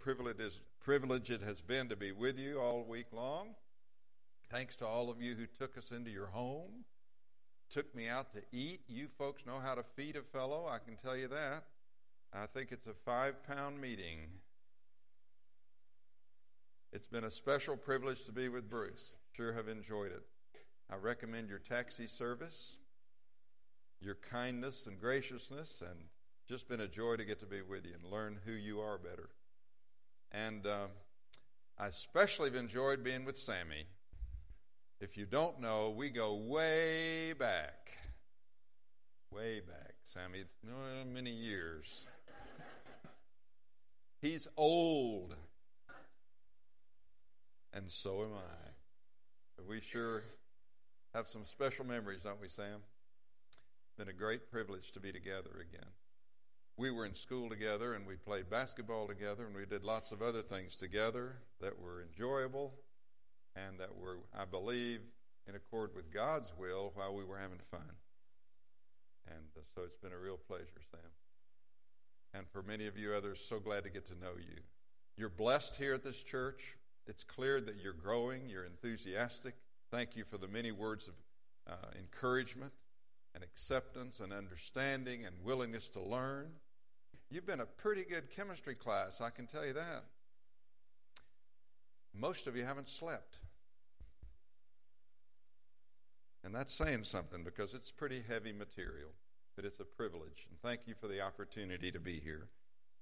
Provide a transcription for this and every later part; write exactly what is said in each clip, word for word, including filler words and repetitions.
privilege, is, privilege it has been to be with you all week long. Thanks to all of you who took us into your home, took me out to eat. You folks know how to feed a fellow, I can tell you that. I think it's a five-pound meeting. It's been a special privilege to be with Bruce. Sure have enjoyed it. I recommend your taxi service, your kindness and graciousness, and just been a joy to get to be with you and learn who you are better. And uh, I especially have enjoyed being with Sammy. If you don't know, we go way back. Way back, Sammy. Uh, many years. He's old. And so am I. But we sure have some special memories, don't we, Sam? It's been a great privilege to be together again. We were in school together, and we played basketball together, and we did lots of other things together that were enjoyable and that were, I believe, in accord with God's will while we were having fun. And uh, so it's been a real pleasure, Sam. And for many of you others, so glad to get to know you. You're blessed here at this church. It's clear that you're growing, you're enthusiastic. Thank you for the many words of uh, encouragement and acceptance and understanding and willingness to learn. You've been a pretty good chemistry class, I can tell you that. Most of you haven't slept. And that's saying something because it's pretty heavy material, but it's a privilege. And thank you for the opportunity to be here.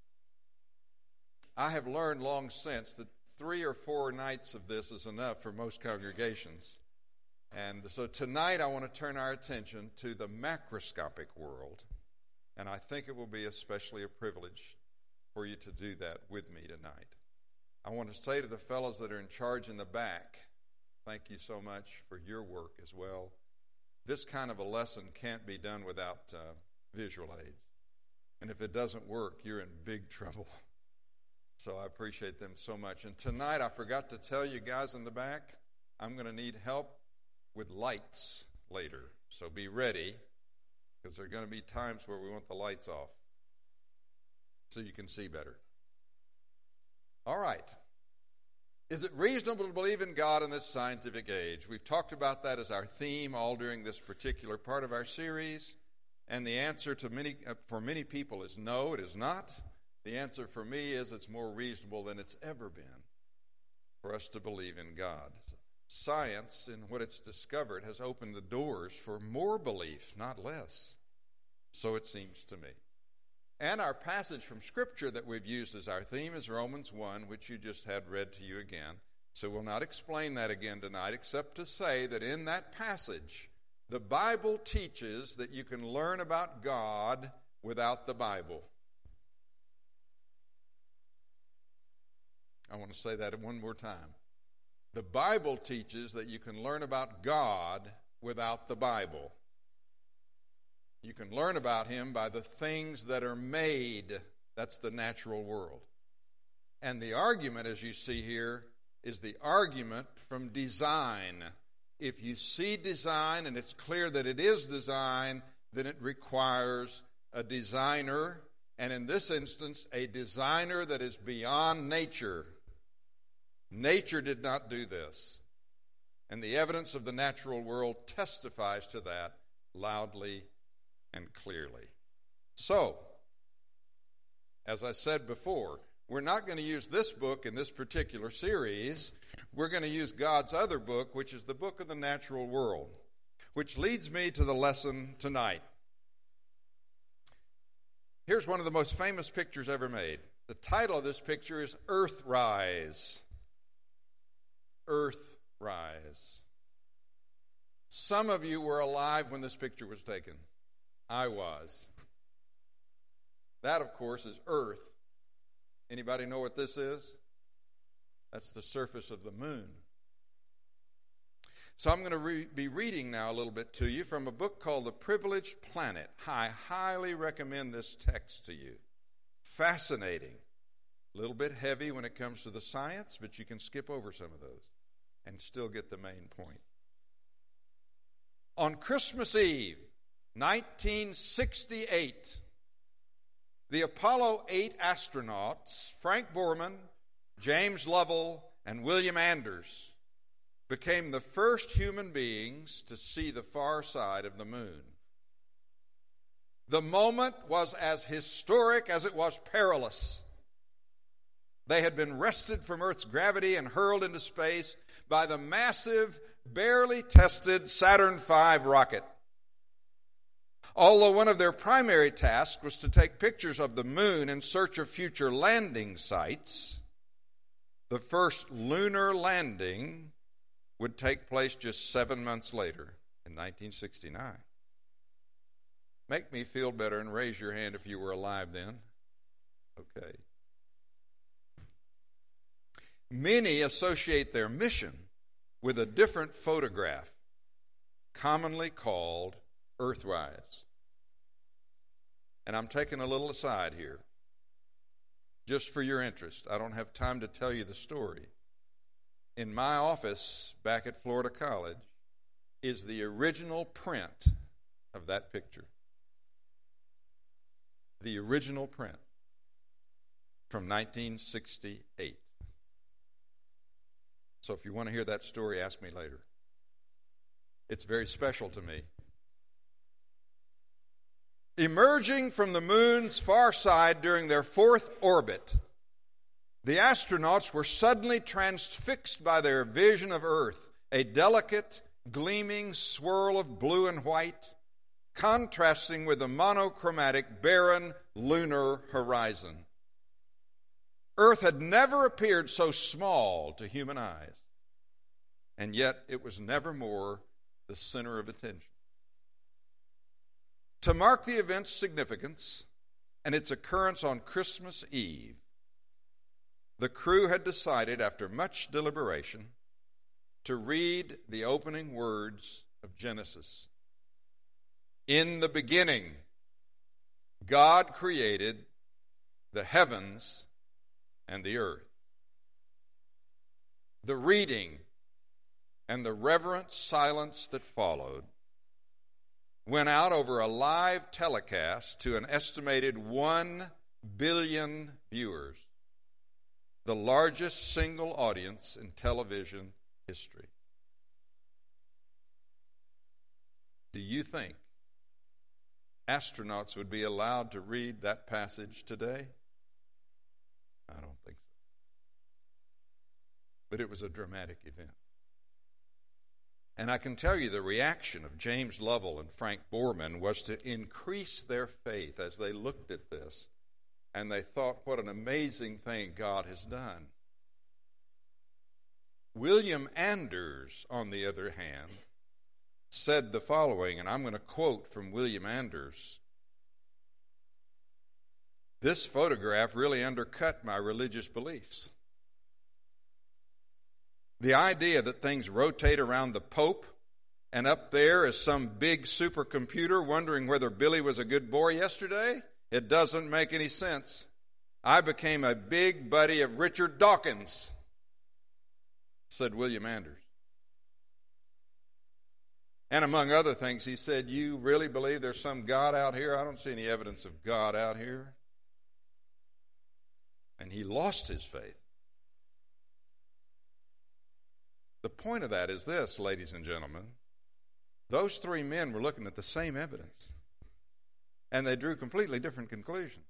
I have learned long since that three or four nights of this is enough for most congregations. And so tonight I want to turn our attention to the macroscopic world. And I think it will be especially a privilege for you to do that with me tonight. I want to say to the fellows that are in charge in the back, thank you so much for your work as well. This kind of a lesson can't be done without uh, visual aids. And if it doesn't work, you're in big trouble. So I appreciate them so much. And tonight, I forgot to tell you guys in the back, I'm going to need help with lights later. So be ready, because there are going to be times where we want the lights off so you can see better. All right. Is it reasonable to believe in God in this scientific age? We've talked about that as our theme all during this particular part of our series. And the answer to many, uh, for many people is no, it is not. The answer for me is it's more reasonable than it's ever been for us to believe in God. Science, in what it's discovered, has opened the doors for more belief, not less. So it seems to me. And our passage from Scripture that we've used as our theme is Romans one, which you just had read to you again. So we'll not explain that again tonight, except to say that in that passage, the Bible teaches that you can learn about God without the Bible. I want to say that one more time. The Bible teaches that you can learn about God without the Bible. You can learn about Him by the things that are made. That's the natural world. And the argument, as you see here, is the argument from design. If you see design and it's clear that it is design, then it requires a designer, and in this instance, a designer that is beyond nature. Nature did not do this. And the evidence of the natural world testifies to that loudly and clearly. So, as I said before, we're not going to use this book in this particular series. We're going to use God's other book, which is the book of the natural world, which leads me to the lesson tonight. Here's one of the most famous pictures ever made. The title of this picture is Earthrise. Earthrise. Some of you were alive when this picture was taken. I was. That, of course, is Earth. Anybody know what this is? That's the surface of the moon. So I'm going to re- be reading now a little bit to you from a book called The Privileged Planet. I highly recommend this text to you. Fascinating. A little bit heavy when it comes to the science, but you can skip over some of those and still get the main point. On Christmas Eve, nineteen sixty-eight, the Apollo eight astronauts, Frank Borman, James Lovell and William Anders became the first human beings to see the far side of the moon. The moment was as historic as it was perilous. They had been wrested from Earth's gravity and hurled into space by the massive, barely tested Saturn five rocket. Although one of their primary tasks was to take pictures of the moon in search of future landing sites, the first lunar landing would take place just seven months later in nineteen sixty-nine. Make me feel better and raise your hand if you were alive then. Okay. Many associate their mission with a different photograph, commonly called Earthrise. And I'm taking a little aside here, just for your interest. I don't have time to tell you the story. In my office back at Florida College is the original print of that picture. The original print from nineteen sixty-eight. So if you want to hear that story, ask me later. It's very special to me. Emerging from the moon's far side during their fourth orbit, the astronauts were suddenly transfixed by their vision of Earth, a delicate, gleaming swirl of blue and white, contrasting with the monochromatic, barren lunar horizon. Earth had never appeared so small to human eyes, and yet it was never more the center of attention. To mark the event's significance and its occurrence on Christmas Eve, the crew had decided, after much deliberation, to read the opening words of Genesis. In the beginning, God created the heavens and the earth. The reading and the reverent silence that followed went out over a live telecast to an estimated one billion viewers, the largest single audience in television history. Do you think astronauts would be allowed to read that passage today? I don't think so. But it was a dramatic event. And I can tell you the reaction of James Lovell and Frank Borman was to increase their faith as they looked at this. And they thought, what an amazing thing God has done. William Anders, on the other hand, said the following, and I'm going to quote from William Anders. This photograph really undercut my religious beliefs. The idea that things rotate around the Pope and up there is some big supercomputer wondering whether Billy was a good boy yesterday, it doesn't make any sense. I became a big buddy of Richard Dawkins, said William Anders. And among other things, he said, you really believe there's some God out here? I don't see any evidence of God out here. And he lost his faith. The point of that is this, ladies and gentlemen. Those three men were looking at the same evidence, and they drew completely different conclusions.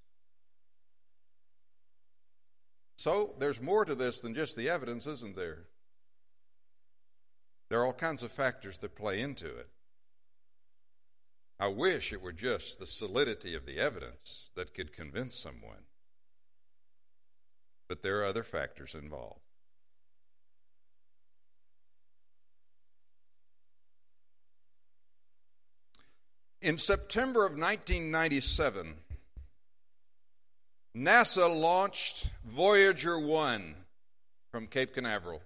So there's more to this than just the evidence, isn't there? There are all kinds of factors that play into it. I wish it were just the solidity of the evidence that could convince someone. But there are other factors involved. In September of nineteen ninety-seven, NASA launched Voyager one from Cape Canaveral.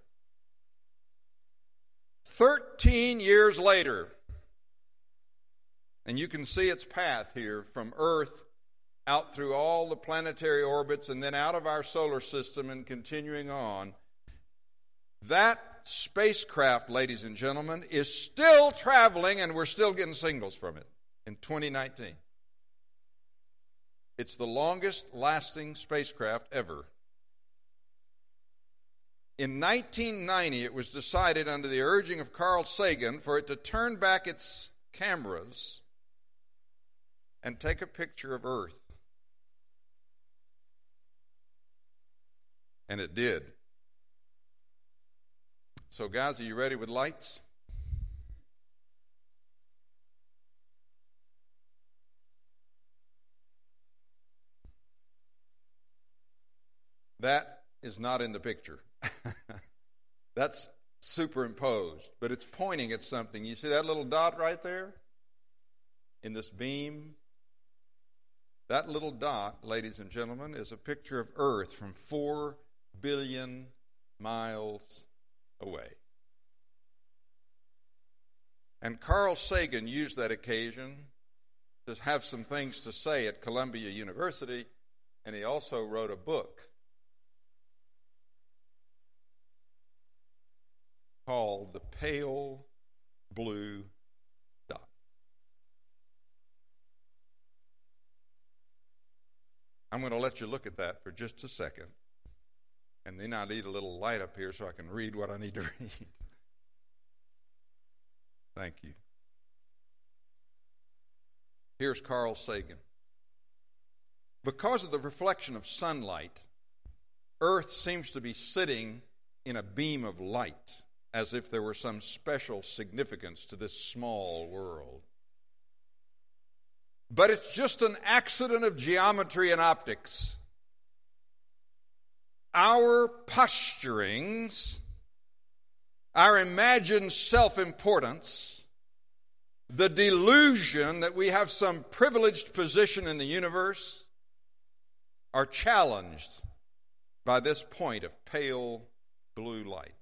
Thirteen years later, and you can see its path here from Earth out through all the planetary orbits and then out of our solar system and continuing on. That spacecraft, ladies and gentlemen, is still traveling, and we're still getting signals from it in twenty nineteen. It's the longest lasting spacecraft ever. In nineteen ninety, it was decided under the urging of Carl Sagan for it to turn back its cameras and take a picture of Earth. And it did. So, guys, are you ready with lights? That is not in the picture. That's superimposed, but it's pointing at something. You see that little dot right there in this beam? That little dot, ladies and gentlemen, is a picture of Earth from four billion miles away. And Carl Sagan used that occasion to have some things to say at Columbia University, and he also wrote a book called The Pale Blue Dot. I'm going to let you look at that for just a second. And then I need a little light up here so I can read what I need to read. Thank you. Here's Carl Sagan. Because of the reflection of sunlight, Earth seems to be sitting in a beam of light, as if there were some special significance to this small world. But it's just an accident of geometry and optics. Our posturings, our imagined self-importance, the delusion that we have some privileged position in the universe are challenged by this point of pale blue light.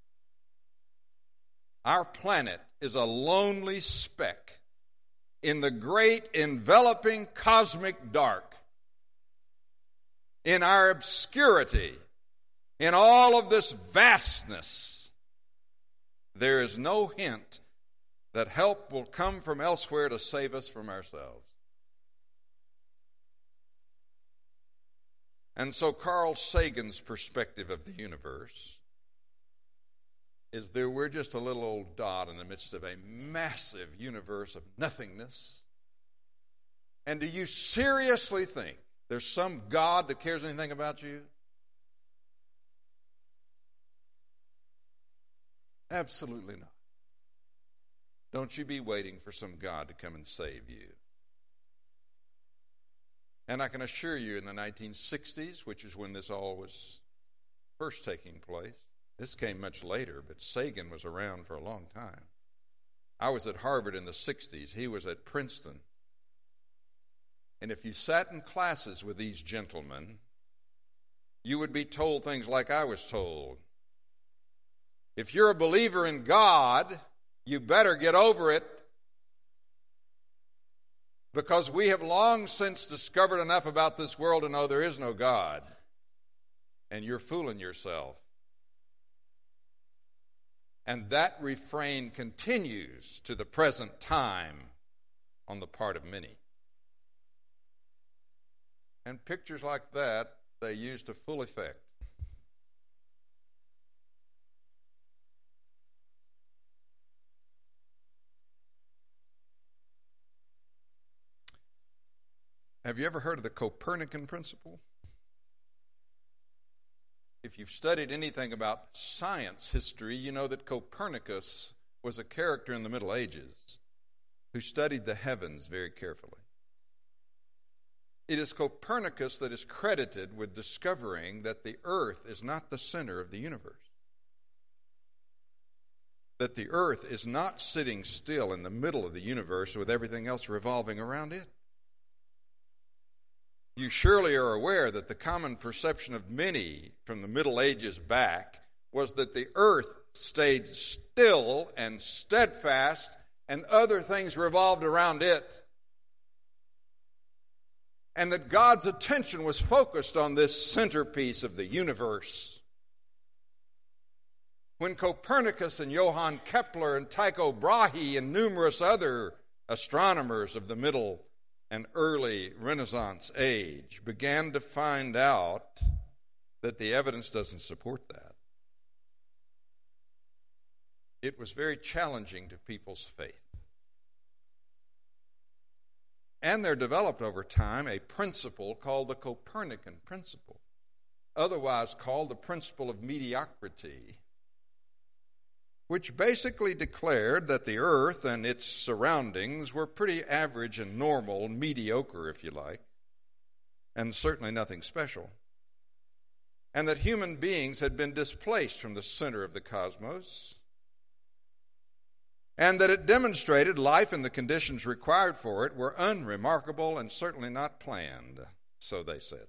Our planet is a lonely speck in the great enveloping cosmic dark. In our obscurity, in all of this vastness, there is no hint that help will come from elsewhere to save us from ourselves. And so Carl Sagan's perspective of the universe is there we're just a little old dot in the midst of a massive universe of nothingness. And do you seriously think there's some God that cares anything about you? Absolutely not. Don't you be waiting for some God to come and save you. And I can assure you in the nineteen sixties, which is when this all was first taking place, this came much later, but Sagan was around for a long time. I was at Harvard in the sixties. He was at Princeton. And if you sat in classes with these gentlemen, you would be told things like I was told. If you're a believer in God, you better get over it, because we have long since discovered enough about this world to know there is no God. And you're fooling yourself. And that refrain continues to the present time on the part of many. And pictures like that, they use to full effect. Have you ever heard of the Copernican principle? If you've studied anything about science history, you know that Copernicus was a character in the Middle Ages who studied the heavens very carefully. It is Copernicus that is credited with discovering that the earth is not the center of the universe. That the earth is not sitting still in the middle of the universe with everything else revolving around it. You surely are aware that the common perception of many from the Middle Ages back was that the earth stayed still and steadfast and other things revolved around it. And that God's attention was focused on this centerpiece of the universe. When Copernicus and Johann Kepler and Tycho Brahe and numerous other astronomers of the Middle and early Renaissance age began to find out that the evidence doesn't support that. it was very challenging to people's faith. And there developed over time a principle called the Copernican principle, otherwise called the principle of mediocrity, which basically declared that the earth and its surroundings were pretty average and normal, mediocre if you like, and certainly nothing special, and that human beings had been displaced from the center of the cosmos, and that it demonstrated life and the conditions required for it were unremarkable and certainly not planned, so they said.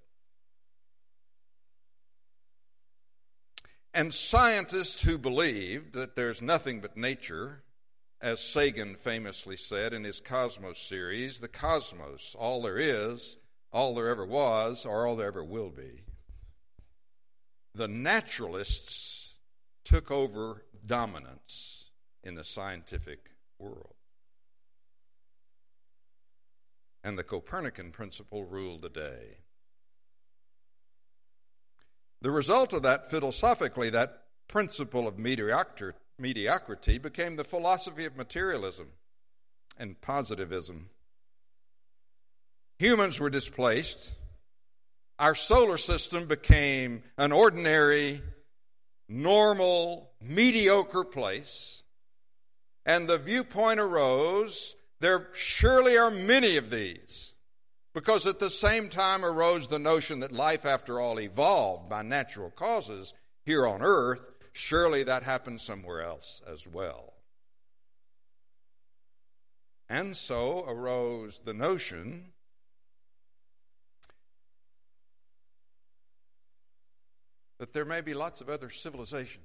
And scientists who believed that there's nothing but nature, as Sagan famously said in his Cosmos series, the cosmos, all there is, all there ever was, or all there ever will be. The naturalists took over dominance in the scientific world. And the Copernican principle ruled the day. The result of that, philosophically, that principle of mediocrity became the philosophy of materialism and positivism. Humans were displaced. Our solar system became an ordinary, normal, mediocre place. And the viewpoint arose, there surely are many of these, because at the same time arose the notion that life, after all, evolved by natural causes here on earth. Surely that happened somewhere else as well. And so arose the notion that there may be lots of other civilizations.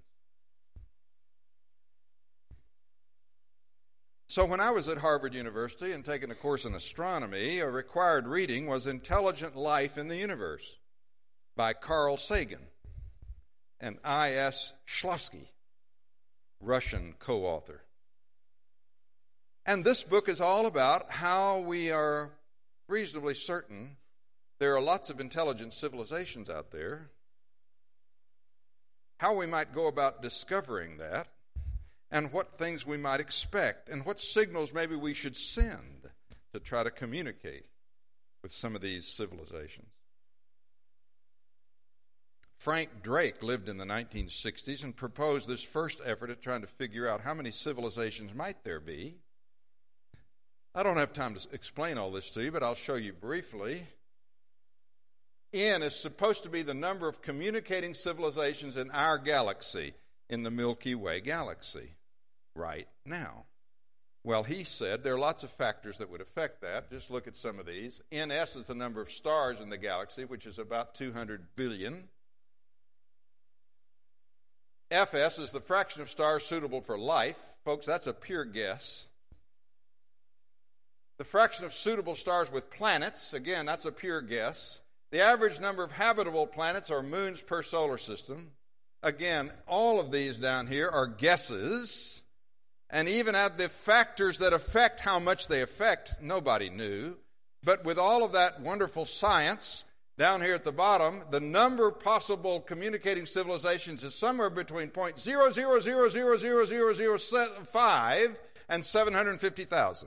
So when I was at Harvard University and taking a course in astronomy, a required reading was Intelligent Life in the Universe by Carl Sagan and I S Shklovsky, Russian co-author. And this book is all about how we are reasonably certain there are lots of intelligent civilizations out there, how we might go about discovering that, and what things we might expect, and what signals maybe we should send to try to communicate with some of these civilizations. Frank Drake lived in the nineteen sixties and proposed this first effort at trying to figure out how many civilizations might there be. I don't have time to explain all this to you, but I'll show you briefly. N is supposed to be the number of communicating civilizations in our galaxy, in the Milky Way galaxy, right now. Well, he said there are lots of factors that would affect that. Just look at some of these. N S is the number of stars in the galaxy, which is about two hundred billion. F S is the fraction of stars suitable for life. Folks, that's a pure guess. The fraction of suitable stars with planets, again, that's a pure guess. The average number of habitable planets or moons per solar system. Again, all of these down here are guesses. And even at the factors that affect how much they affect, nobody knew. But with all of that wonderful science, down here at the bottom, the number of possible communicating civilizations is somewhere between zero point zero zero zero zero zero zero zero five and seven hundred fifty thousand.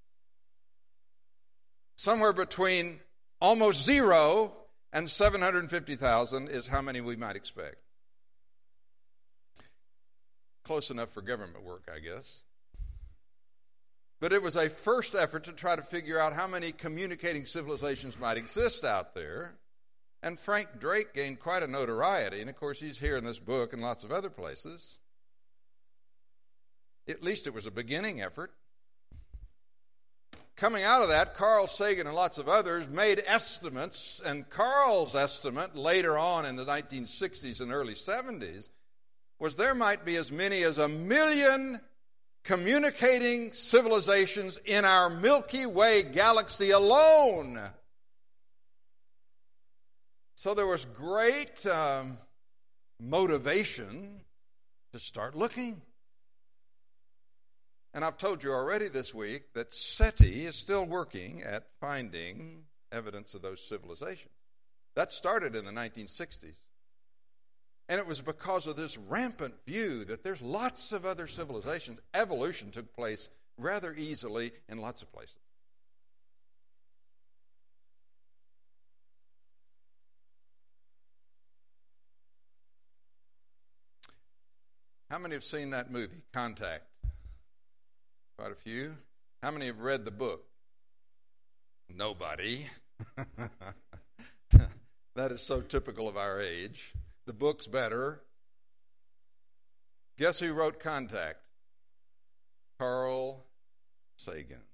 Somewhere between almost zero and seven hundred fifty thousand is how many we might expect. Close enough for government work, I guess. But it was a first effort to try to figure out how many communicating civilizations might exist out there. And Frank Drake gained quite a notoriety. And, of course, he's here in this book and lots of other places. At least it was a beginning effort. Coming out of that, Carl Sagan and lots of others made estimates. And Carl's estimate later on in the nineteen sixties and early seventies was there might be as many as a million communicating civilizations in our Milky Way galaxy alone. So there was great um, motivation to start looking. And I've told you already this week that SETI is still working at finding evidence of those civilizations. That started in the nineteen sixties. And it was because of this rampant view that there's lots of other civilizations. Evolution took place rather easily in lots of places. How many have seen that movie, Contact? Quite a few. How many have read the book? Nobody. That is so typical of our age. The book's better. Guess who wrote Contact? Carl Sagan.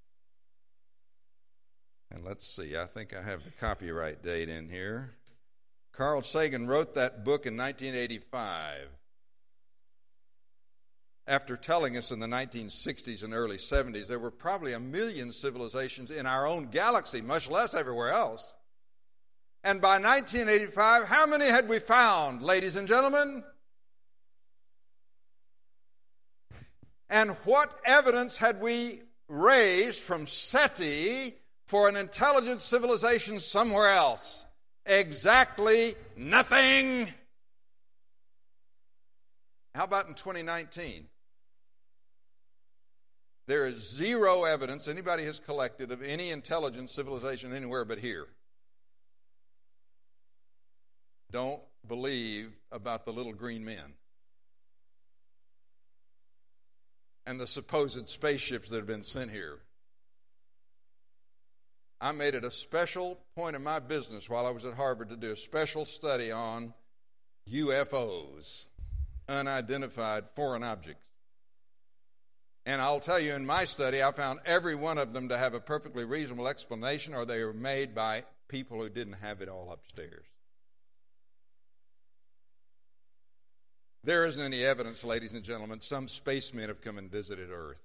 And let's see, I think I have the copyright date in here. Carl Sagan wrote that book in nineteen eighty-five. After telling us in the nineteen sixties and early seventies there were probably a million civilizations in our own galaxy, much less everywhere else. And by nineteen eighty-five, how many had we found, ladies and gentlemen? And what evidence had we raised from SETI for an intelligent civilization somewhere else? Exactly nothing. How about in twenty nineteen? There is zero evidence anybody has collected of any intelligent civilization anywhere but here. Don't believe about the little green men and the supposed spaceships that have been sent here. I made it a special point of my business while I was at Harvard to do a special study on U F Os, unidentified foreign objects. And I'll tell you, in my study, I found every one of them to have a perfectly reasonable explanation, or they were made by people who didn't have it all upstairs. There isn't any evidence, ladies and gentlemen, some spacemen have come and visited Earth.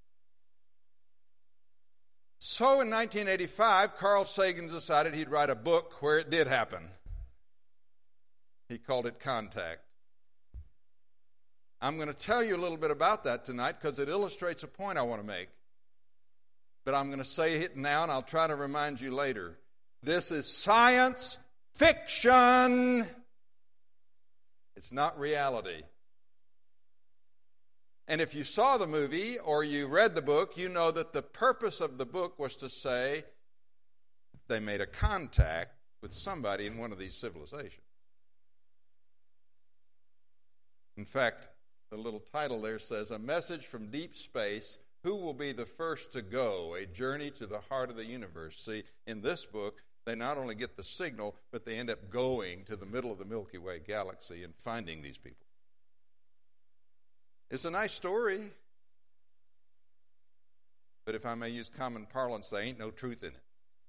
So in nineteen eighty-five, Carl Sagan decided he'd write a book where it did happen. He called it Contact. I'm going to tell you a little bit about that tonight because it illustrates a point I want to make. But I'm going to say it now and I'll try to remind you later. This is science fiction. It's not reality. And if you saw the movie or you read the book, you know that the purpose of the book was to say they made a contact with somebody in one of these civilizations. In fact, the little title there says, A Message from Deep Space, Who Will Be the First to Go? A Journey to the Heart of the Universe. See, in this book, they not only get the signal, but they end up going to the middle of the Milky Way galaxy and finding these people. It's a nice story, but if I may use common parlance, there ain't no truth in it.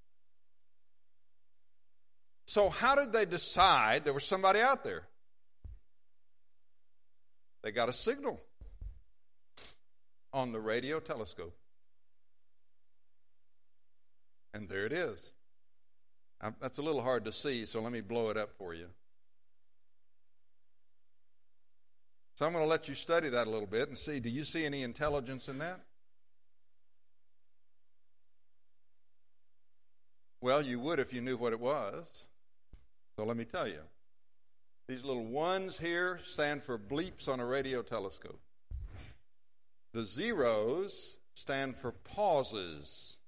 So how did they decide there was somebody out there? They got a signal on the radio telescope. And there it is. That's a little hard to see, so let me blow it up for you. So I'm going to let you study that a little bit and see, do you see any intelligence in that? Well, you would if you knew what it was. So let me tell you. These little ones here stand for bleeps on a radio telescope. The zeros stand for pauses.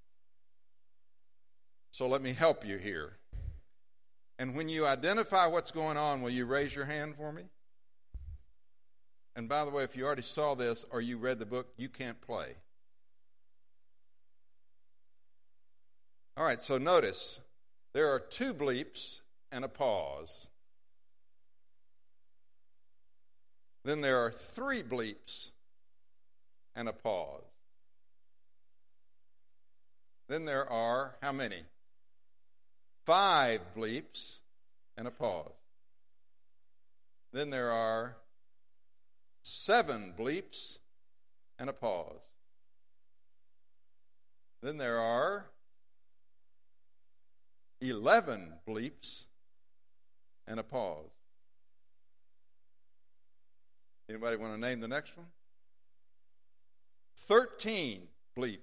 So let me help you here. And when you identify what's going on, will you raise your hand for me? And by the way, if you already saw this or you read the book, you can't play. All right, so notice there are two bleeps and a pause. Then there are three bleeps and a pause. Then there are how many? Five bleeps and a pause. Then there are seven bleeps and a pause. Then there are eleven bleeps and a pause. Anybody want to name the next one? Thirteen bleeps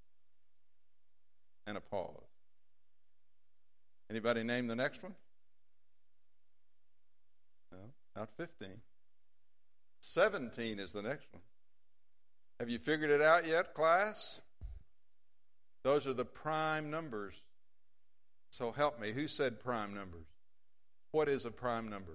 and a pause. Anybody name the next one? No? Not fifteen. seventeen is the next one. Have you figured it out yet, class? Those are the prime numbers. So help me. Who said prime numbers? What is a prime number?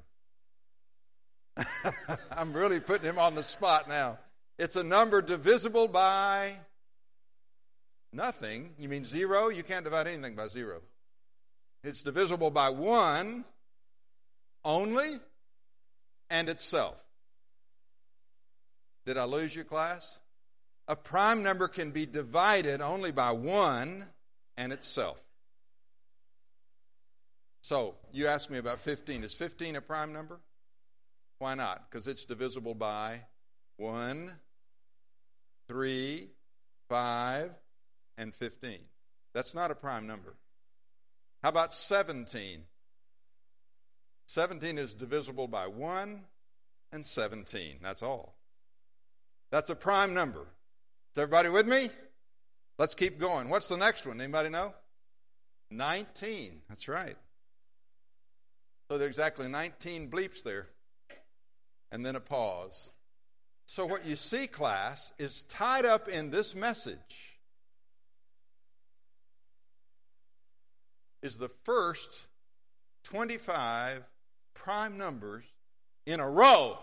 I'm really putting him on the spot now. It's a number divisible by nothing. You mean zero? You can't divide anything by zero. It's divisible by one only and itself. Did I lose you, class? A prime number can be divided only by one and itself. So, you asked me about fifteen. Is fifteen a prime number? Why not? Because it's divisible by one, three, five, and fifteen. That's not a prime number. How about seventeen? seventeen is divisible by one and seventeen. That's all. That's a prime number. Is everybody with me? Let's keep going. What's the next one? Anybody know? nineteen. That's right. So there are exactly nineteen bleeps there. And then a pause. So what you see, class, is tied up in this message is the first twenty-five prime numbers in a row.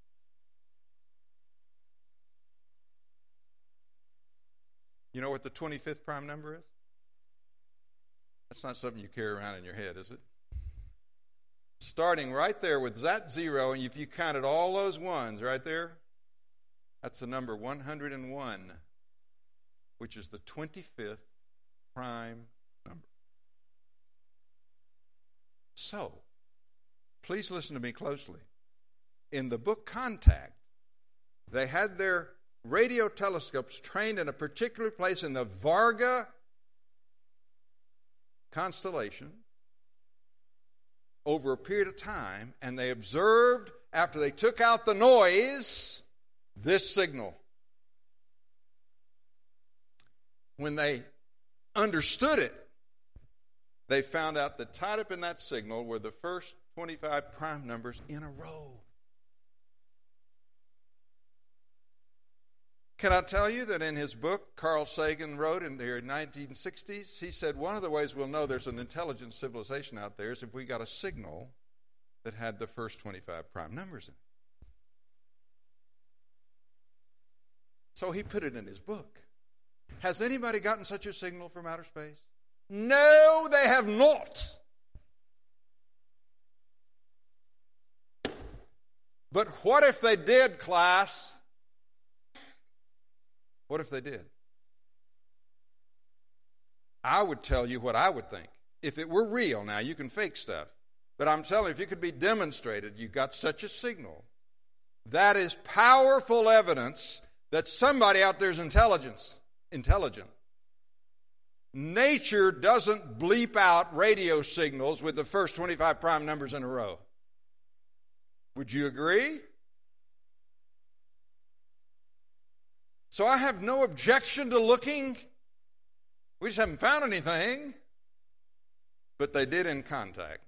You know what the twenty-fifth prime number is? That's not something you carry around in your head, is it? Starting right there with that zero, and if you counted all those ones right there, that's the number one hundred one, which is the twenty-fifth prime number. So, please listen to me closely. In the book Contact, they had their radio telescopes trained in a particular place in the Varga constellation over a period of time, and they observed, after they took out the noise, this signal. When they understood it, they found out that tied up in that signal were the first twenty-five prime numbers in a row. Can I tell you that in his book, Carl Sagan wrote in the nineteen sixties, he said one of the ways we'll know there's an intelligent civilization out there is if we got a signal that had the first twenty-five prime numbers in it. So he put it in his book. Has anybody gotten such a signal from outer space? No, they have not. But what if they did, class? What if they did? I would tell you what I would think. If it were real, now you can fake stuff. But I'm telling you, if it could be demonstrated, you got such a signal. That is powerful evidence that somebody out there is intelligence, intelligent. Nature doesn't bleep out radio signals with the first twenty-five prime numbers in a row. Would you agree? So I have no objection to looking. We just haven't found anything. But they did in Contact.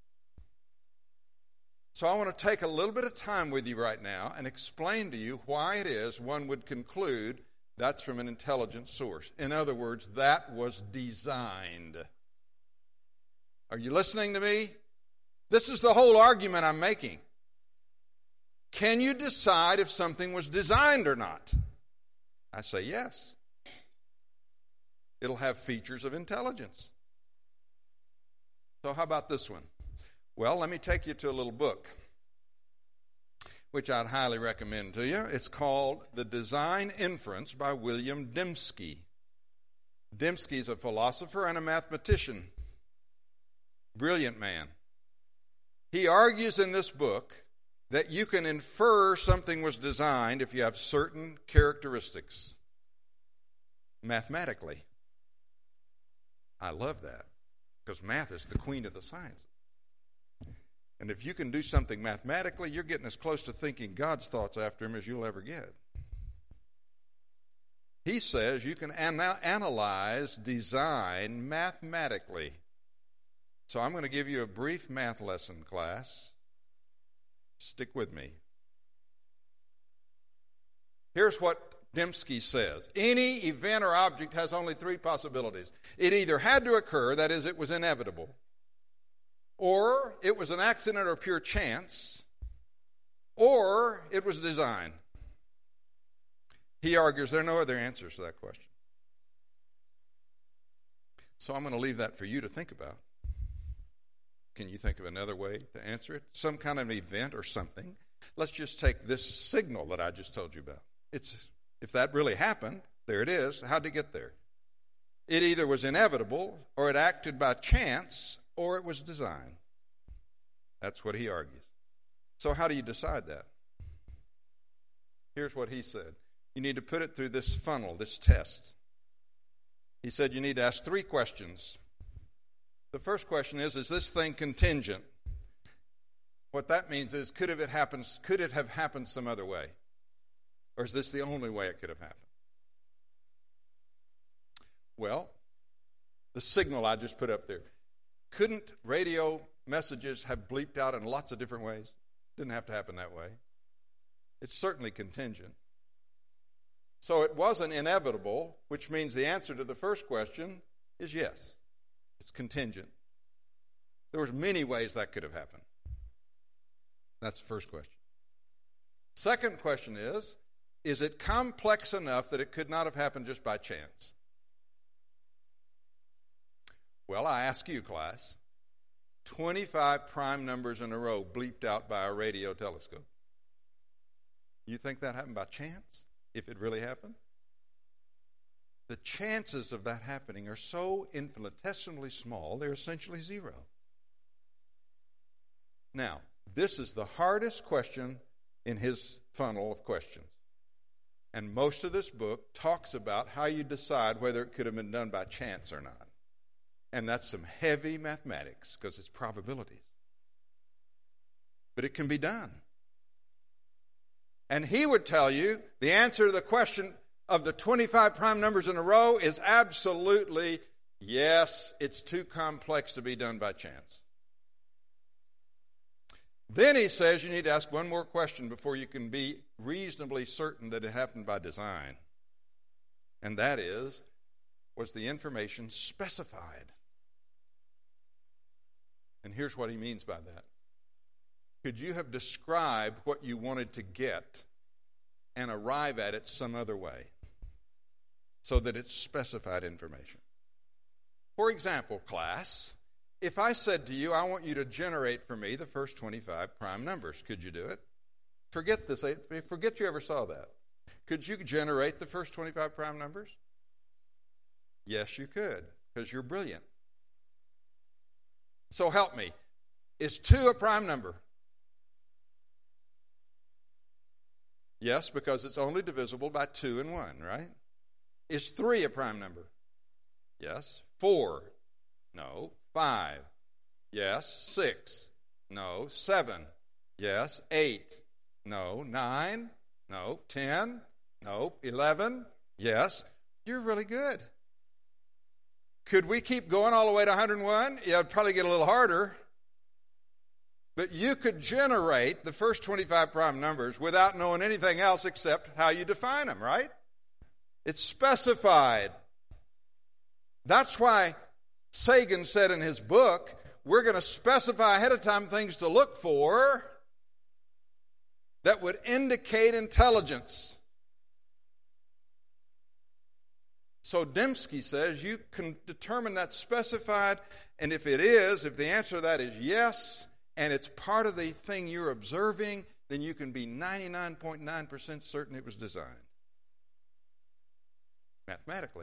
So I want to take a little bit of time with you right now and explain to you why it is one would conclude that's from an intelligent source. In other words, that was designed. Are you listening to me? This is the whole argument I'm making. Can you decide if something was designed or not? I say yes. It'll have features of intelligence. So how about this one? Well, let me take you to a little book, which I'd highly recommend to you. It's called The Design Inference by William Dembski. Dembski's a philosopher and a mathematician. Brilliant man. He argues in this book that you can infer something was designed if you have certain characteristics mathematically. I love that because math is the queen of the sciences. And if you can do something mathematically, you're getting as close to thinking God's thoughts after him as you'll ever get. He says you can ana- analyze design mathematically. So I'm going to give you a brief math lesson, class. Stick with me. Here's what Dembski says. Any event or object has only three possibilities. It either had to occur, that is, it was inevitable, or it was an accident or pure chance, or it was design. He argues there are no other answers to that question. So I'm going to leave that for you to think about. Can you think of another way to answer it? Some kind of event or something. Let's just take this signal that I just told you about. It's if that really happened, there it is. How'd it get there? It either was inevitable, or it acted by chance, or it was design. That's what he argues. So how do you decide that? Here's what he said. You need to put it through this funnel, this test. He said you need to ask three questions. The first question is, is this thing contingent? What that means is, could it happen, could it have happened some other way? Or is this the only way it could have happened? Well, the signal I just put up there. Couldn't radio messages have bleeped out in lots of different ways? Didn't have to happen that way. It's certainly contingent. So it wasn't inevitable, which means the answer to the first question is yes. It's contingent. There was many ways that could have happened. That's the first question. Second question is, is it complex enough that it could not have happened just by chance? Well, I ask you, class, twenty-five prime numbers in a row bleeped out by a radio telescope. You think that happened by chance, if it really happened? The chances of that happening are so infinitesimally small, they're essentially zero. Now, this is the hardest question in his funnel of questions. And most of this book talks about how you decide whether it could have been done by chance or not. And that's some heavy mathematics, because it's probabilities. But it can be done. And he would tell you the answer to the question of the twenty-five prime numbers in a row is absolutely yes, it's too complex to be done by chance. Then he says you need to ask one more question before you can be reasonably certain that it happened by design. And that is, was the information specified? And here's what he means by that. Could you have described what you wanted to get and arrive at it some other way so that it's specified information? For example, class, if I said to you, I want you to generate for me the first twenty-five prime numbers, could you do it? Forget this. Forget you ever saw that. Could you generate the first twenty-five prime numbers? Yes, you could, because you're brilliant. So help me. Is two a prime number? Yes, because it's only divisible by two and one, right? Is three a prime number? Yes. Four? No. Five? Yes. Six? No. Seven? Yes. Eight? No. Nine? No. Ten? No. Eleven? Yes. You're really good. Could we keep going all the way to one hundred one? Yeah, it'd probably get a little harder. But you could generate the first twenty-five prime numbers without knowing anything else except how you define them, right? It's specified. That's why Sagan said in his book, we're going to specify ahead of time things to look for that would indicate intelligence. So Dembski says you can determine that's specified, and if it is, if the answer to that is yes, and it's part of the thing you're observing, then you can be ninety-nine point nine percent certain it was designed. Mathematically.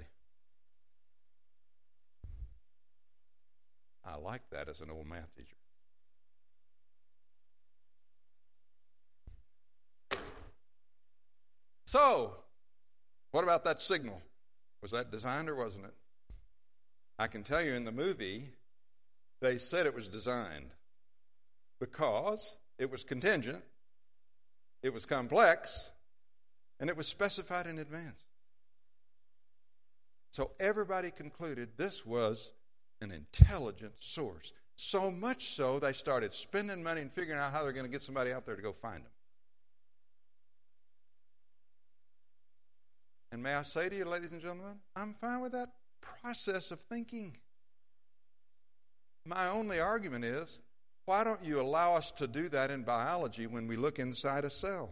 I like that as an old math teacher. So, what about that signal? Was that designed or wasn't it? I can tell you in the movie, they said it was designed because it was contingent, it was complex, and it was specified in advance. So everybody concluded this was an intelligent source. So much so, they started spending money and figuring out how they're going to get somebody out there to go find them. And may I say to you, ladies and gentlemen, I'm fine with that process of thinking. My only argument is, why don't you allow us to do that in biology when we look inside a cell?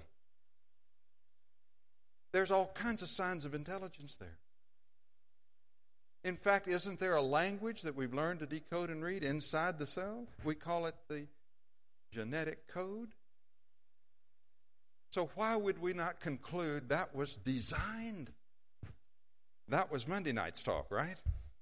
There's all kinds of signs of intelligence there. In fact, isn't there a language that we've learned to decode and read inside the cell? We call it the genetic code. So why would we not conclude that was designed? That was Monday night's talk, right?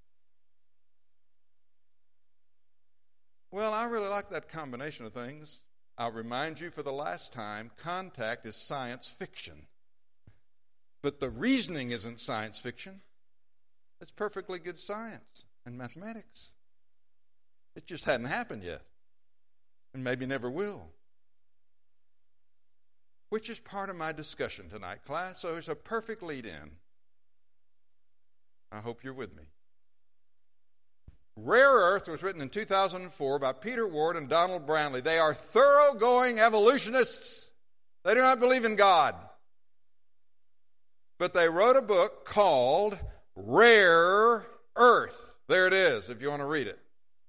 Well, I really like that combination of things. I'll remind you for the last time, contact is science fiction. But the reasoning isn't science fiction. It's perfectly good science and mathematics. It just hadn't happened yet. And maybe never will. Which is part of my discussion tonight, class. So it's a perfect lead-in. I hope you're with me. Rare Earth was written in two thousand four by Peter Ward and Donald Brownlee. They are thoroughgoing evolutionists. They do not believe in God. But they wrote a book called Rare Earth. There it is, if you want to read it.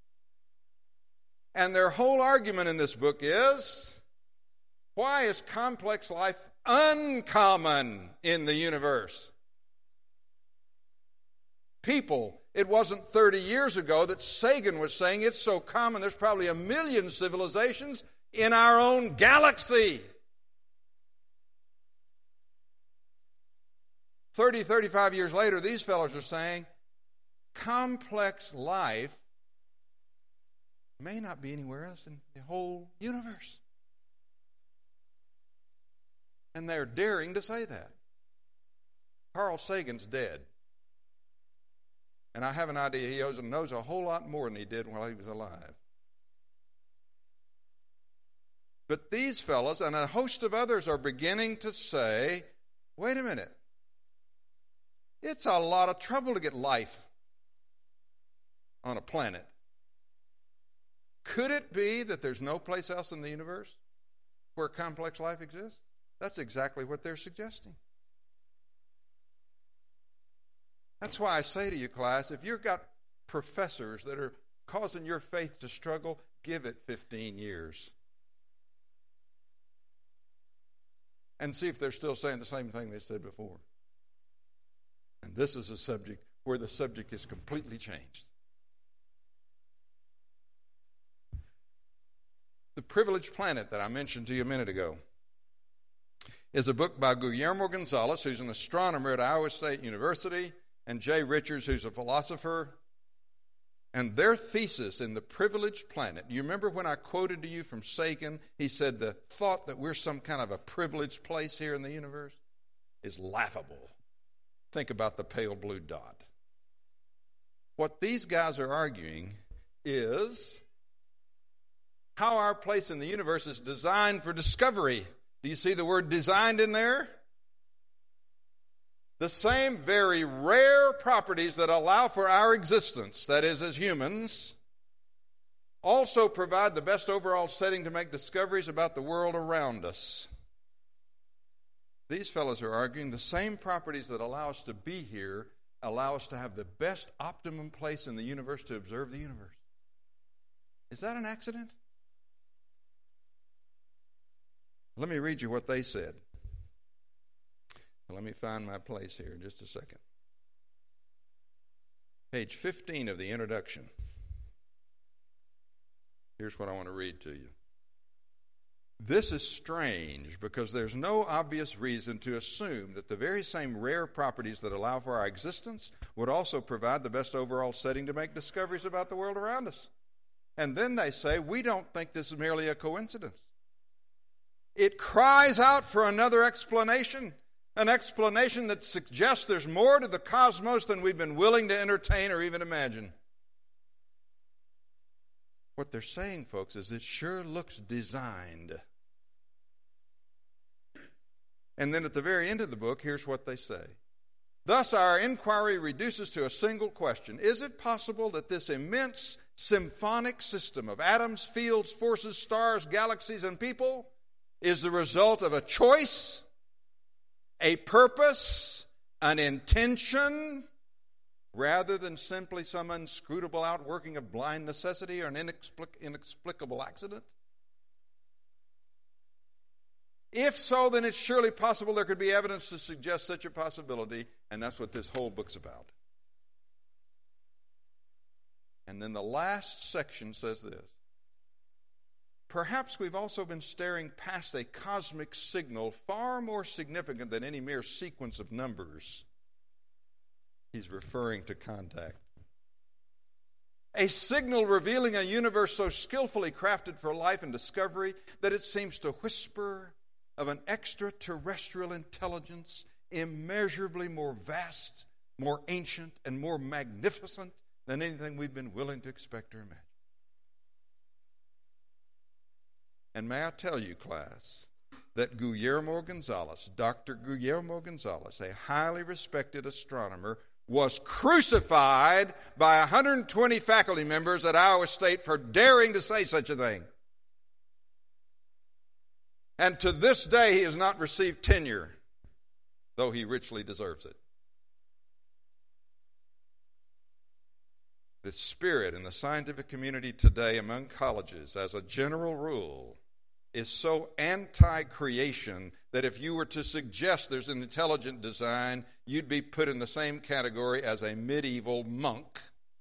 And their whole argument in this book is, why is complex life uncommon in the universe? People, it wasn't thirty years ago that Sagan was saying it's so common there's probably a million civilizations in our own galaxy. thirty, thirty-five years later, these fellows are saying complex life may not be anywhere else in the whole universe. And they're daring to say that. Carl Sagan's dead. And I have an idea he knows a whole lot more than he did while he was alive. But these fellows and a host of others are beginning to say, wait a minute. It's a lot of trouble to get life on a planet. Could it be that there's no place else in the universe where complex life exists? That's exactly what they're suggesting. That's why I say to you, class, if you've got professors that are causing your faith to struggle, give it fifteen years. And see if they're still saying the same thing they said before. And this is a subject where the subject is completely changed. The Privileged Planet that I mentioned to you a minute ago is a book by Guillermo Gonzalez, who's an astronomer at Iowa State University, and Jay Richards, who's a philosopher. And their thesis in The Privileged Planet, you remember when I quoted to you from Sagan, he said the thought that we're some kind of a privileged place here in the universe is laughable. Think about the pale blue dot. What these guys are arguing is how our place in the universe is designed for discovery. Do you see the word designed in there? The same very rare properties that allow for our existence, that is, as humans, also provide the best overall setting to make discoveries about the world around us. These fellows are arguing the same properties that allow us to be here allow us to have the best optimum place in the universe to observe the universe. Is that an accident? Let me read you what they said. Let me find my place here in just a second. Page fifteen of the introduction. Here's what I want to read to you. This is strange because there's no obvious reason to assume that the very same rare properties that allow for our existence would also provide the best overall setting to make discoveries about the world around us. And then they say, we don't think this is merely a coincidence. It cries out for another explanation. An explanation that suggests there's more to the cosmos than we've been willing to entertain or even imagine. What they're saying, folks, is it sure looks designed. And then at the very end of the book, here's what they say. Thus, our inquiry reduces to a single question. Is it possible that this immense symphonic system of atoms, fields, forces, stars, galaxies, and people is the result of a choice, a purpose, an intention, rather than simply some inscrutable outworking of blind necessity or an inexplic- inexplicable accident? If so, then it's surely possible there could be evidence to suggest such a possibility, and that's what this whole book's about. And then the last section says this: perhaps we've also been staring past a cosmic signal far more significant than any mere sequence of numbers. He's referring to contact. A signal revealing a universe so skillfully crafted for life and discovery that it seems to whisper of an extraterrestrial intelligence immeasurably more vast, more ancient, and more magnificent than anything we've been willing to expect or imagine. And may I tell you, class, that Guillermo Gonzalez, Doctor Guillermo Gonzalez, a highly respected astronomer, was crucified by one hundred twenty faculty members at Iowa State for daring to say such a thing. And to this day, he has not received tenure, though he richly deserves it. The spirit in the scientific community today among colleges, as a general rule, is so anti-creation that if you were to suggest there's an intelligent design, you'd be put in the same category as a medieval monk.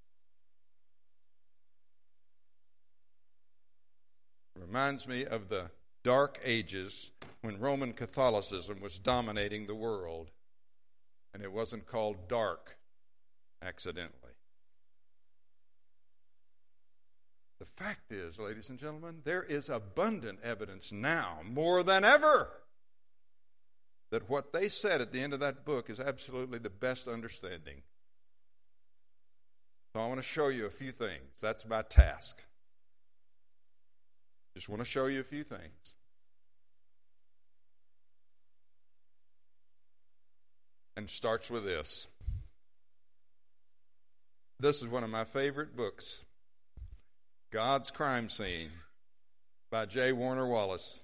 Reminds me of the Dark Ages when Roman Catholicism was dominating the world, and it wasn't called dark accidentally. The fact is, ladies and gentlemen, there is abundant evidence now, more than ever, that what they said at the end of that book is absolutely the best understanding. So I want to show you a few things. That's my task. Just want to show you a few things. And starts with this. This is one of my favorite books, God's Crime Scene by J. Warner Wallace.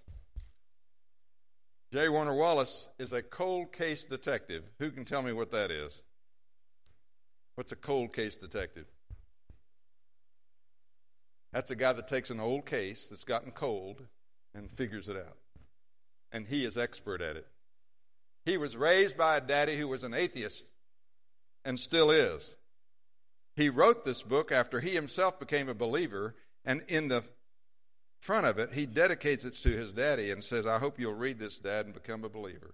J. Warner Wallace is a cold case detective. Who can tell me what that is? What's a cold case detective? That's a guy that takes an old case that's gotten cold and figures it out. And he is expert at it. He was raised by a daddy who was an atheist and still is. He wrote this book after he himself became a believer, and in the front of it, he dedicates it to his daddy and says, I hope you'll read this, Dad, and become a believer.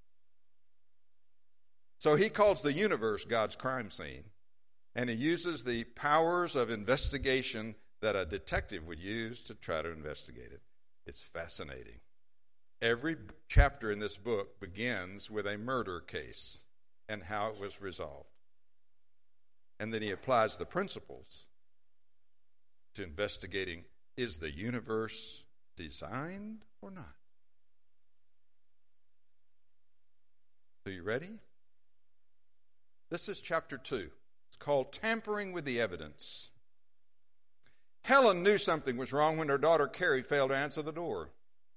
So he calls the universe God's crime scene, and he uses the powers of investigation that a detective would use to try to investigate it. It's fascinating. Every chapter in this book begins with a murder case and how it was resolved. And then he applies the principles to investigating, is the universe designed or not? So you ready? This is chapter two. It's called Tampering with the Evidence. Helen knew something was wrong when her daughter Carrie failed to answer the door.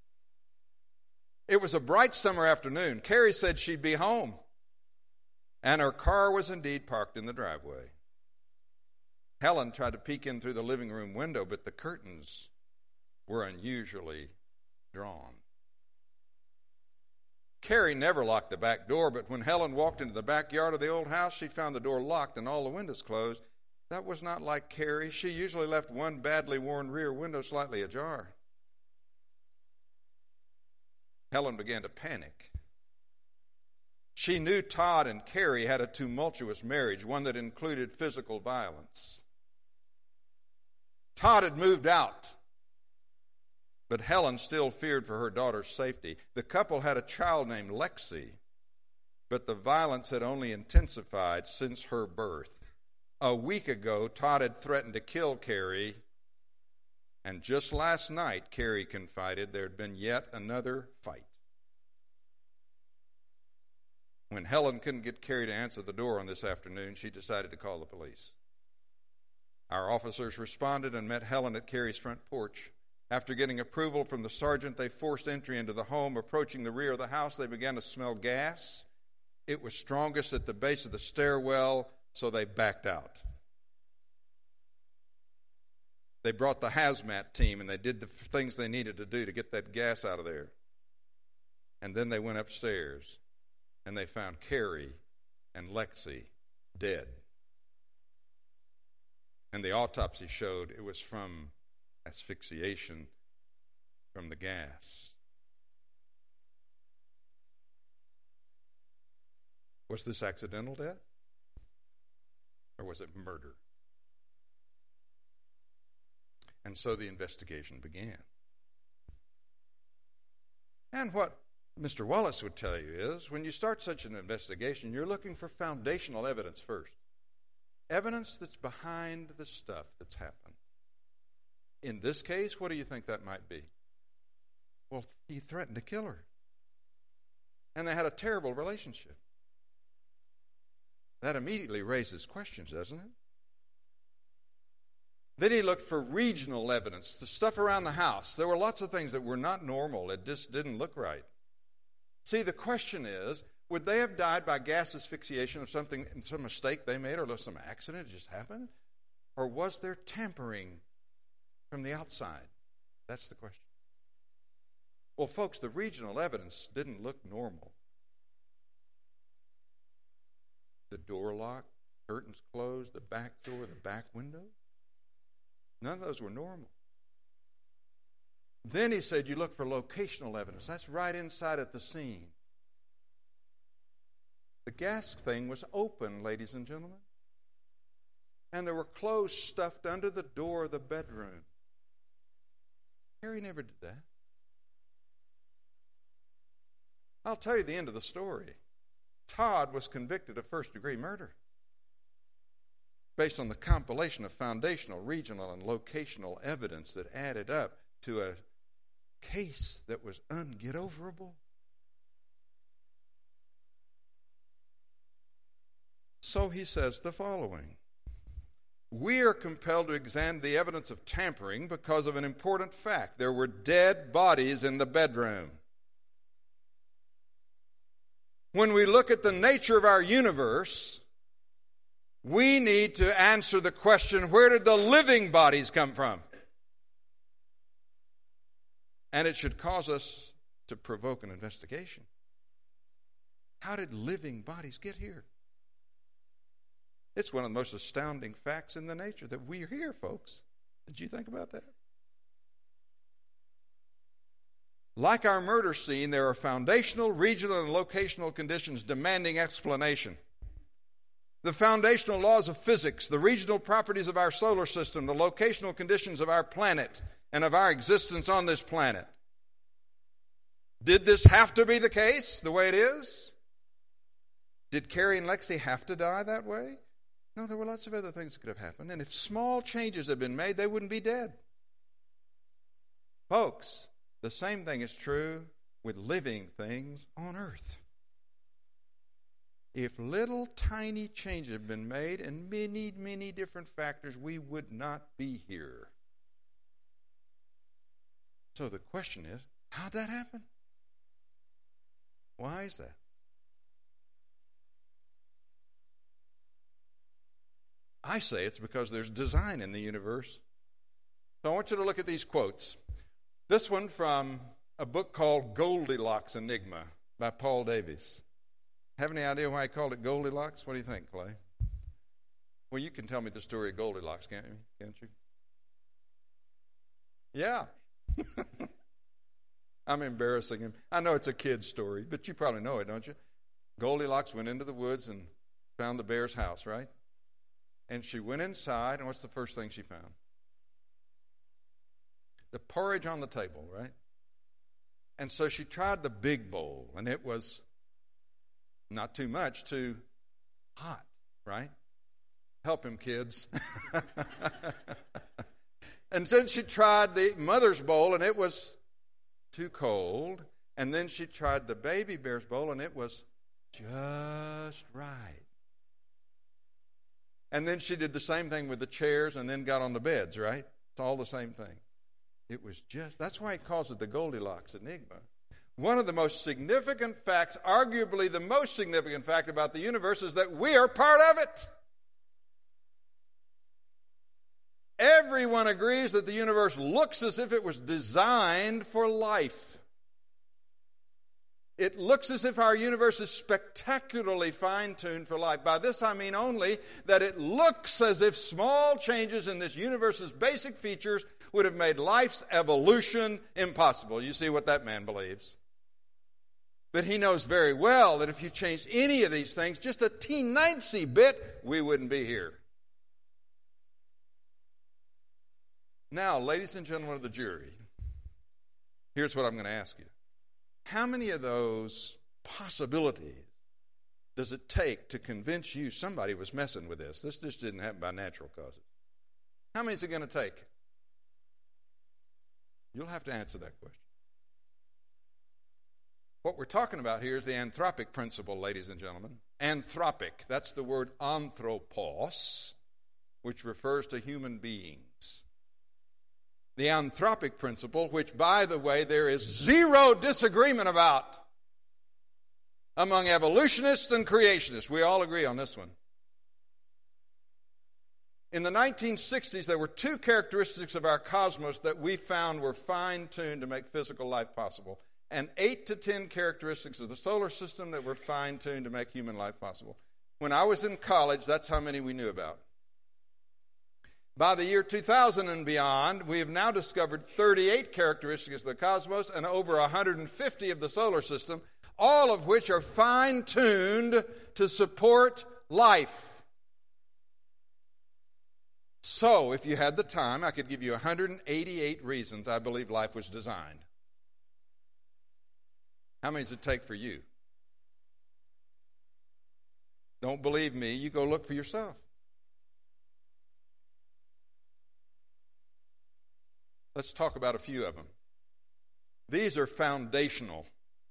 It was a bright summer afternoon. Carrie said she'd be home, and her car was indeed parked in the driveway. Helen tried to peek in through the living room window, but the curtains were unusually drawn. Carrie never locked the back door, but when Helen walked into the backyard of the old house, she found the door locked and all the windows closed. That was not like Carrie. She usually left one badly worn rear window slightly ajar. Helen began to panic. She knew Todd and Carrie had a tumultuous marriage, one that included physical violence. Todd had moved out, but Helen still feared for her daughter's safety. The couple had a child named Lexi, but the violence had only intensified since her birth. A week ago, Todd had threatened to kill Carrie, and just last night, Carrie confided there had been yet another fight. When Helen couldn't get Carrie to answer the door on this afternoon, she decided to call the police. Our officers responded and met Helen at Carrie's front porch. After getting approval from the sergeant, they forced entry into the home. Approaching the rear of the house, they began to smell gas. It was strongest at the base of the stairwell, so they backed out. They brought the hazmat team, and they did the things they needed to do to get that gas out of there. And then they went upstairs, and they found Carrie and Lexi dead. And the autopsy showed it was from asphyxiation from the gas. Was this accidental death? Or was it murder? And so the investigation began. And what Mister Wallace would tell you is, when you start such an investigation, you're looking for foundational evidence first. Evidence that's behind the stuff that's happened. In this case, what do you think that might be? Well, he threatened to kill her. And they had a terrible relationship. That immediately raises questions, doesn't it? Then he looked for regional evidence, the stuff around the house. There were lots of things that were not normal. It just didn't look right. See, the question is, would they have died by gas asphyxiation of something, some mistake they made, or some accident just happened? Or was there tampering from the outside? That's the question. Well, folks, the regional evidence didn't look normal. The door locked, curtains closed, the back door, the back window. None of those were normal. Then he said you look for locational evidence. That's right inside at the scene. The gas thing was open, ladies and gentlemen. And there were clothes stuffed under the door of the bedroom. Harry never did that. I'll tell you the end of the story. Todd was convicted of first-degree murder based on the compilation of foundational, regional, and locational evidence that added up to a case that was unget-overable. So he says the following. We are compelled to examine the evidence of tampering because of an important fact. There were dead bodies in the bedroom. When we look at the nature of our universe, we need to answer the question, where did the living bodies come from? And it should cause us to provoke an investigation. How did living bodies get here? It's one of the most astounding facts in the nature that we're here, folks. Did you think about that? Like our murder scene, there are foundational, regional, and locational conditions demanding explanation. The foundational laws of physics, the regional properties of our solar system, the locational conditions of our planet and of our existence on this planet. Did this have to be the case, the way it is? Did Carrie and Lexi have to die that way? No, there were lots of other things that could have happened. And if small changes had been made, they wouldn't be dead. Folks, the same thing is true with living things on earth. If little tiny changes had been made and many, many different factors, we would not be here. So the question is, how'd that happen? Why is that? I say it's because there's design in the universe. So I want you to look at these quotes. This one from a book called Goldilocks Enigma by Paul Davies. Have any idea why he called it Goldilocks? What do you think, Clay? Well, you can tell me the story of Goldilocks, can't you? Can't you? Yeah. I'm embarrassing him. I know it's a kid's story, but you probably know it, don't you? Goldilocks went into the woods and found the bear's house, right? And she went inside, and what's the first thing she found? The porridge on the table, right? And so she tried the big bowl, and it was not too much, too hot, right? Help him, kids. And then she tried the mother's bowl, and it was too cold. And then she tried the baby bear's bowl, and it was just right. And then she did the same thing with the chairs and then got on the beds, right? It's all the same thing. It was just, that's why he calls it the Goldilocks enigma. One of the most significant facts, arguably the most significant fact about the universe, is that we are part of it. Everyone agrees that the universe looks as if it was designed for life. It looks as if our universe is spectacularly fine-tuned for life. By this I mean only that it looks as if small changes in this universe's basic features would have made life's evolution impossible. You see what that man believes. But he knows very well that if you changed any of these things, just a teensy bit, we wouldn't be here. Now, ladies and gentlemen of the jury, here's what I'm going to ask you. How many of those possibilities does it take to convince you somebody was messing with this? This just didn't happen by natural causes. How many is it going to take? You'll have to answer that question. What we're talking about here is the anthropic principle, ladies and gentlemen. Anthropic, that's the word anthropos, which refers to human beings. The anthropic principle, which, by the way, there is zero disagreement about among evolutionists and creationists. We all agree on this one. In the nineteen sixties, there were two characteristics of our cosmos that we found were fine-tuned to make physical life possible, and eight to ten characteristics of the solar system that were fine-tuned to make human life possible. When I was in college, that's how many we knew about. By the year two thousand and beyond, we have now discovered thirty-eight characteristics of the cosmos and over one hundred fifty of the solar system, all of which are fine-tuned to support life. So, if you had the time, I could give you one hundred eighty-eight reasons I believe life was designed. How many does it take for you? Don't believe me, you go look for yourself. Let's talk about a few of them. These are foundational.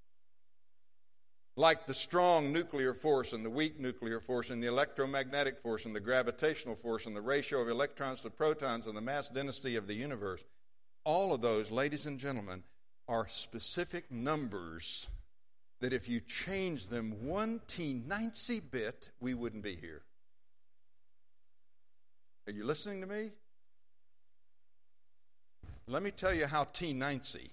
Like the strong nuclear force and the weak nuclear force and the electromagnetic force and the gravitational force and the ratio of electrons to protons and the mass density of the universe. All of those, ladies and gentlemen, are specific numbers that if you change them one teensy bit, we wouldn't be here. Are you listening to me? Let me tell you how teensy,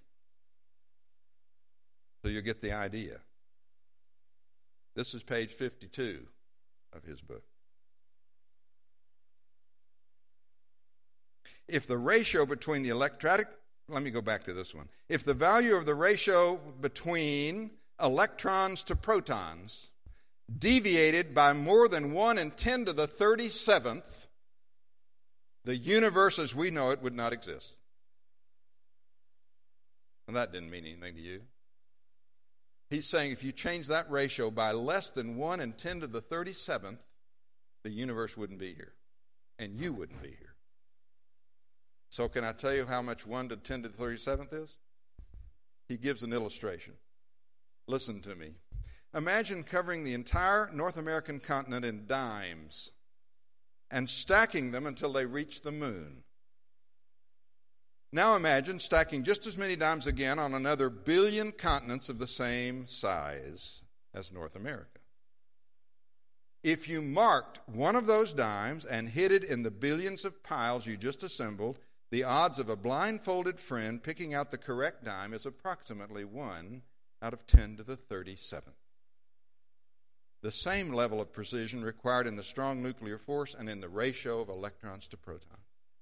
so you'll get the idea. This is page fifty-two of his book. If the ratio between the electronic, let me go back to this one. If the value of the ratio between electrons to protons deviated by more than one in ten to the thirty-seventh, the universe as we know it would not exist. And that didn't mean anything to you. He's saying if you change that ratio by less than one in ten to the thirty-seventh, the universe wouldn't be here. And you wouldn't be here. So can I tell you how much one to ten to the thirty-seventh is? He gives an illustration. Listen to me. Imagine covering the entire North American continent in dimes and stacking them until they reach the moon. Now imagine stacking just as many dimes again on another billion continents of the same size as North America. If you marked one of those dimes and hid it in the billions of piles you just assembled, the odds of a blindfolded friend picking out the correct dime is approximately one out of ten to the thirty-seventh. The same level of precision required in the strong nuclear force and in the ratio of electrons to protons.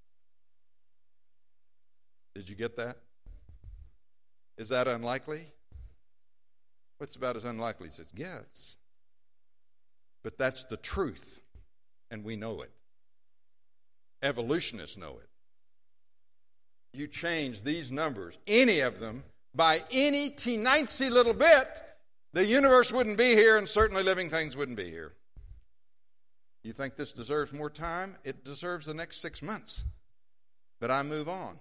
Did you get that? Is that unlikely? What's about as unlikely as it gets? But that's the truth, and we know it. Evolutionists know it. You change these numbers, any of them, by any teensy little bit, the universe wouldn't be here and certainly living things wouldn't be here. You think this deserves more time? It deserves the next six months. But I move on.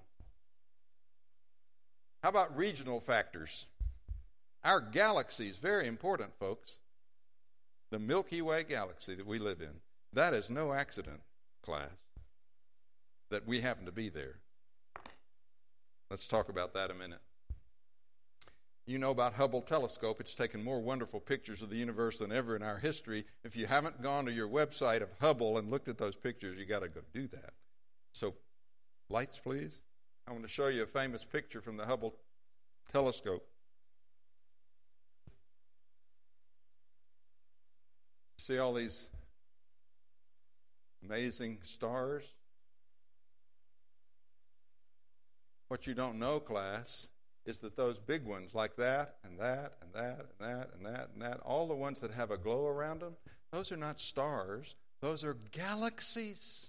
How about regional factors? Our galaxy is very important, folks. The Milky Way galaxy that we live in. That is no accident, class, that we happen to be there. Let's talk about that a minute. You know about Hubble telescope. It's taken more wonderful pictures of the universe than ever in our history. If you haven't gone to your website of Hubble and looked at those pictures, you got to go do that. So, lights, please. I want to show you a famous picture from the Hubble telescope. See all these amazing stars? What you don't know, class, is that those big ones like that and that and that and that and that and that, all the ones that have a glow around them, those are not stars. Those are galaxies.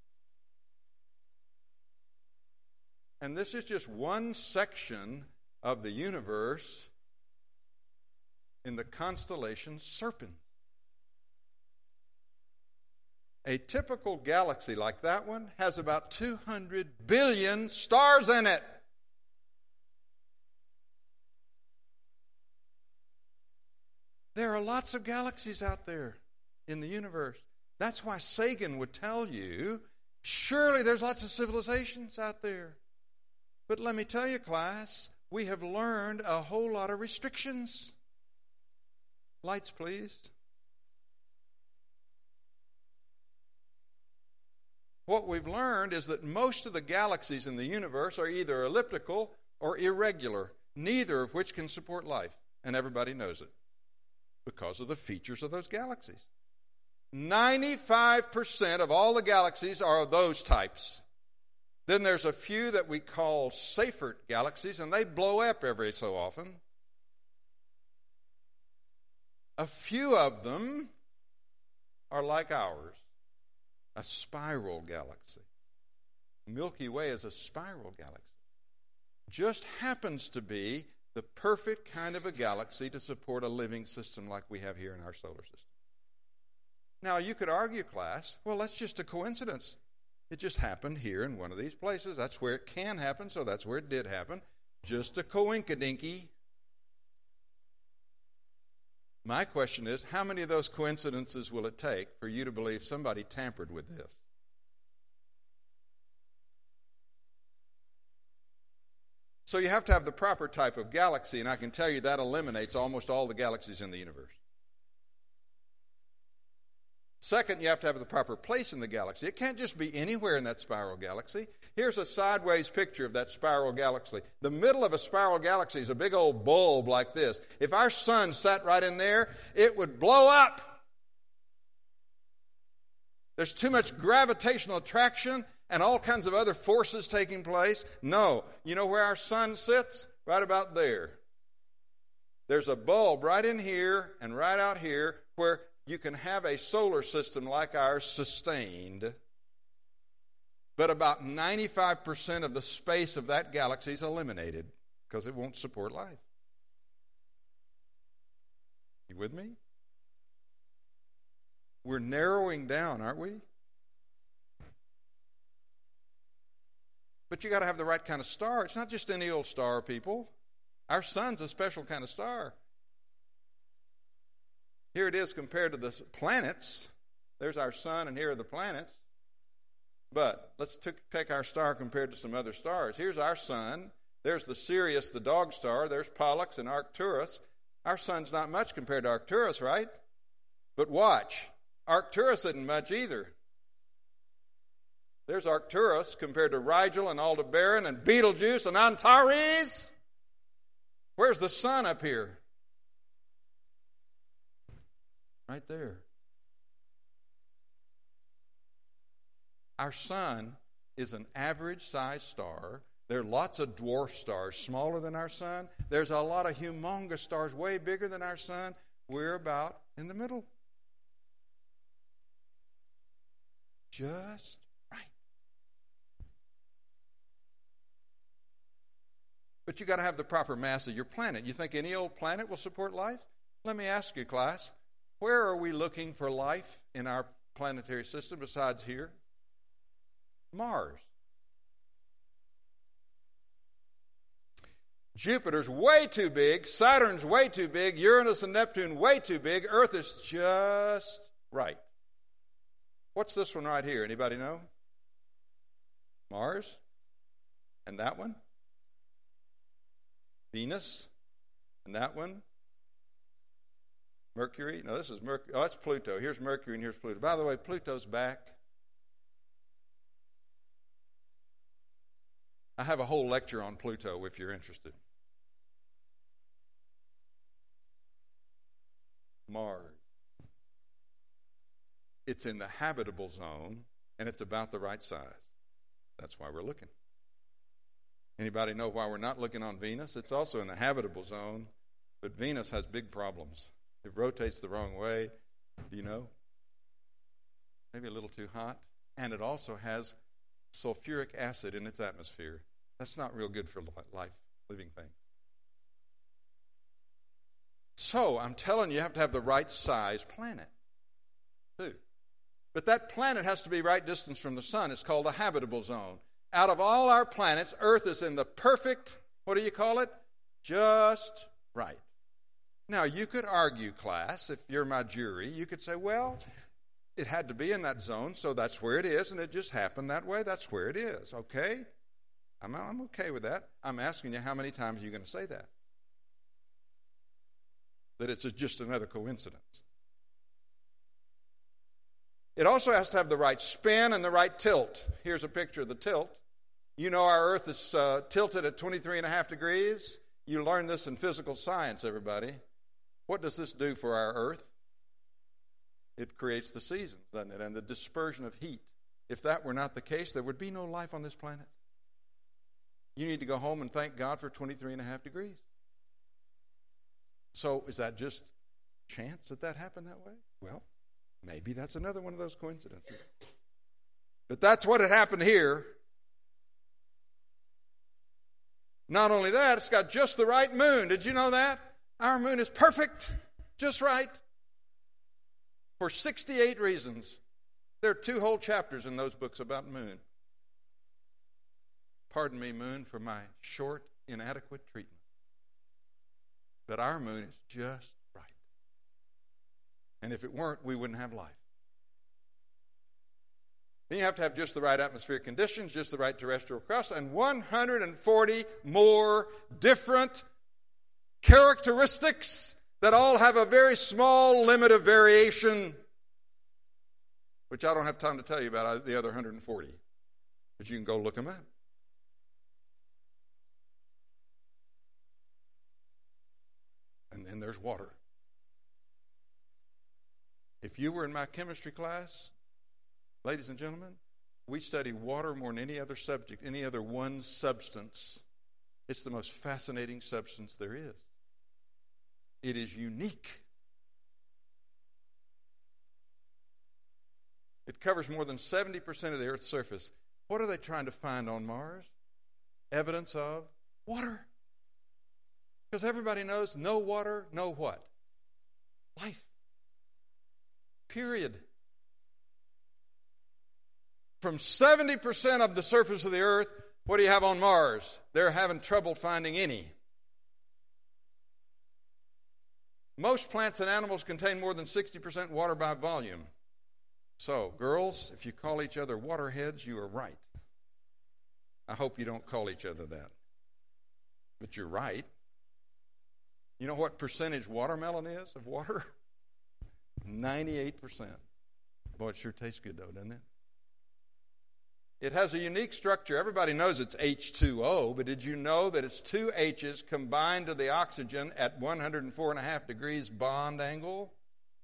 And this is just one section of the universe in the constellation Serpens. A typical galaxy like that one has about two hundred billion stars in it. There are lots of galaxies out there in the universe. That's why Sagan would tell you, surely there's lots of civilizations out there. But let me tell you, class, we have learned a whole lot of restrictions. Lights, please. What we've learned is that most of the galaxies in the universe are either elliptical or irregular, neither of which can support life. And everybody knows it because of the features of those galaxies. ninety-five percent of all the galaxies are of those types. Then there's a few that we call Seyfert galaxies, and they blow up every so often. A few of them are like ours, a spiral galaxy. Milky Way is a spiral galaxy. Just happens to be the perfect kind of a galaxy to support a living system like we have here in our solar system. Now, you could argue, class, well, that's just a coincidence. It just happened here in one of these places. That's where it can happen, so that's where it did happen. Just a coinkadinky. My question is, how many of those coincidences will it take for you to believe somebody tampered with this? So you have to have the proper type of galaxy, and I can tell you that eliminates almost all the galaxies in the universe. Second, you have to have the proper place in the galaxy. It can't just be anywhere in that spiral galaxy. Here's a sideways picture of that spiral galaxy. The middle of a spiral galaxy is a big old bulb like this. If our sun sat right in there, it would blow up. There's too much gravitational attraction and all kinds of other forces taking place. No. You know where our sun sits? Right about there. There's a bulb right in here and right out here where you can have a solar system like ours sustained, but about ninety-five percent of the space of that galaxy is eliminated because it won't support life. You with me? We're narrowing down, aren't we? But you got to have the right kind of star. It's not just any old star, people. Our sun's a special kind of star. Here it is compared to the planets. There's our sun, and here are the planets. But let's t- take our star compared to some other stars. Here's our sun. There's the Sirius, the dog star. There's Pollux and Arcturus. Our sun's not much compared to Arcturus, right? But watch. Arcturus isn't much either. There's Arcturus compared to Rigel and Aldebaran and Betelgeuse and Antares. Where's the sun up here? Right there. Our sun is an average-sized star. There are lots of dwarf stars smaller than our sun. There's a lot of humongous stars way bigger than our sun. We're about in the middle. Just right. But you got to have the proper mass of your planet. You think any old planet will support life? Let me ask you, class. Where are we looking for life in our planetary system besides here? Mars. Jupiter's way too big. Saturn's way too big. Uranus and Neptune way too big. Earth is just right. What's this one right here? Anybody know? Mars? And that one? Venus? And that one? Mercury? No, this is Mercury. Oh, that's Pluto. Here's Mercury and here's Pluto. By the way, Pluto's back. I have a whole lecture on Pluto if you're interested. Mars. It's in the habitable zone, and it's about the right size. That's why we're looking. Anybody know why we're not looking on Venus? It's also in the habitable zone, but Venus has big problems. It rotates the wrong way, do you know? Maybe a little too hot. And it also has sulfuric acid in its atmosphere. That's not real good for life, living things. So, I'm telling you, you have to have the right size planet, too. But that planet has to be right distance from the sun. It's called a habitable zone. Out of all our planets, Earth is in the perfect, what do you call it? Just right. Now, you could argue, class, if you're my jury, you could say, well, it had to be in that zone, so that's where it is, and it just happened that way. That's where it is, okay? I'm, I'm okay with that. I'm asking you, how many times are you going to say that? That it's a, just another coincidence. It also has to have the right spin and the right tilt. Here's a picture of the tilt. You know our Earth is uh, tilted at twenty-three and a half degrees. You learned this in physical science, everybody. What does this do for our Earth? It creates the seasons, doesn't it? And the dispersion of heat. If that were not the case, there would be no life on this planet. You need to go home and thank God for twenty-three and a half degrees. So is that just chance that that happened that way? Well, maybe that's another one of those coincidences. But that's what had happened here. Not only that, it's got just the right moon. Did you know that? Our moon is perfect, just right. For sixty-eight reasons. There are two whole chapters in those books about moon. Pardon me, moon, for my short, inadequate treatment. But our moon is just right. And if it weren't, we wouldn't have life. Then you have to have just the right atmospheric conditions, just the right terrestrial crust, and one hundred forty more different characteristics that all have a very small limit of variation, which I don't have time to tell you about the other one hundred forty. But you can go look them up. And then there's water. If you were in my chemistry class, ladies and gentlemen, we study water more than any other subject, any other one substance. It's the most fascinating substance there is. It is unique. It covers more than seventy percent of the Earth's surface. What are they trying to find on Mars? Evidence of water. Because everybody knows no water, no what? Life. Period. From seventy percent of the surface of the earth, what do you have on Mars? They're having trouble finding any. Most plants and animals contain more than sixty percent water by volume. So, girls, if you call each other waterheads, you are right. I hope you don't call each other that. But you're right. You know what percentage watermelon is of water? ninety-eight percent. Boy, it sure tastes good, though, doesn't it? It has a unique structure. Everybody knows it's H two O, but did you know that it's two H's combined to the oxygen at one hundred four and a half degrees bond angle?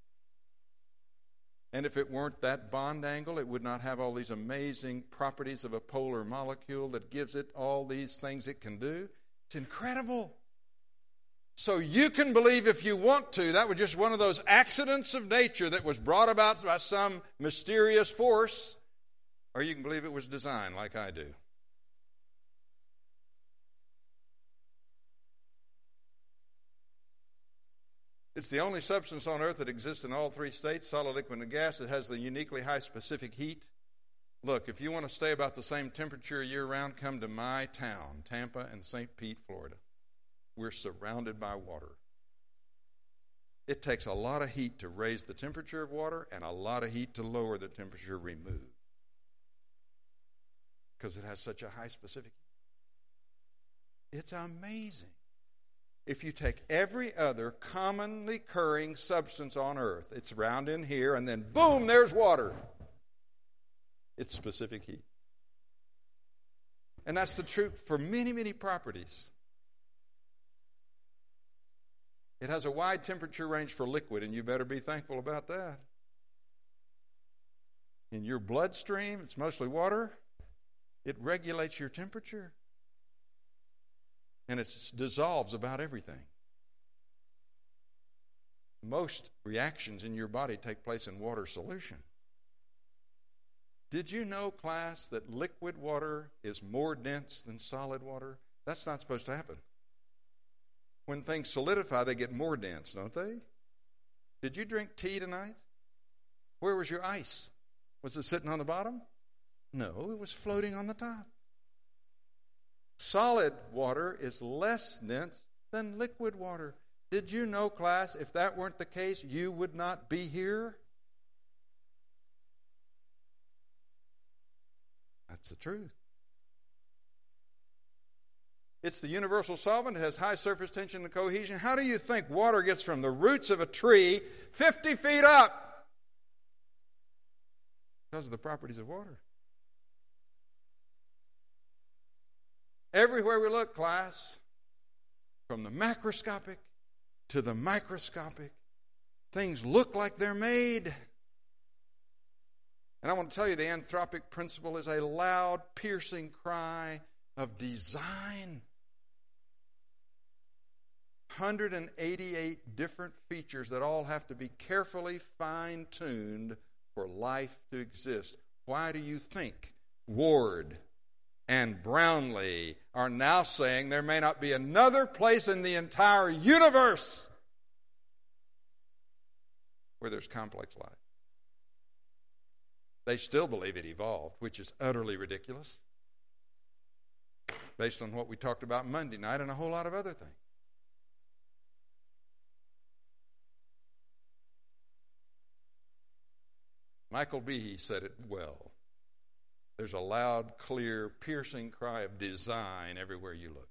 And if it weren't that bond angle, it would not have all these amazing properties of a polar molecule that gives it all these things it can do. It's incredible. So you can believe if you want to, that was just one of those accidents of nature that was brought about by some mysterious force, or you can believe it was designed like I do. It's the only substance on Earth that exists in all three states, solid, liquid, and gas. It has the uniquely high specific heat. Look, if you want to stay about the same temperature year-round, come to my town, Tampa and Saint Pete, Florida. We're surrounded by water. It takes a lot of heat to raise the temperature of water and a lot of heat to lower the temperature removed, because it has such a high specific heat. It's amazing. If you take every other commonly occurring substance on earth, it's around in here, and then boom, there's water. It's specific heat. And that's the truth for many, many properties. It has a wide temperature range for liquid, and you better be thankful about that. In your bloodstream, it's mostly water. It regulates your temperature. And it dissolves about everything. Most reactions in your body take place in water solution. Did you know, class, that liquid water is more dense than solid water? That's not supposed to happen. When things solidify, they get more dense, don't they? Did you drink tea tonight? Where was your ice? Was it sitting on the bottom? No, it was floating on the top. Solid water is less dense than liquid water. Did you know, class, if that weren't the case, you would not be here? That's the truth. It's the universal solvent. It has high surface tension and cohesion. How do you think water gets from the roots of a tree fifty feet up? Because of the properties of water. Everywhere we look, class, from the macroscopic to the microscopic, things look like they're made. And I want to tell you, the anthropic principle is a loud, piercing cry of design. one hundred eighty-eight different features that all have to be carefully fine-tuned for life to exist. Why do you think Ward and Brownlee are now saying there may not be another place in the entire universe where there's complex life? They still believe it evolved, which is utterly ridiculous, based on what we talked about Monday night and a whole lot of other things. Michael Behe said it well. There's a loud, clear, piercing cry of design everywhere you look.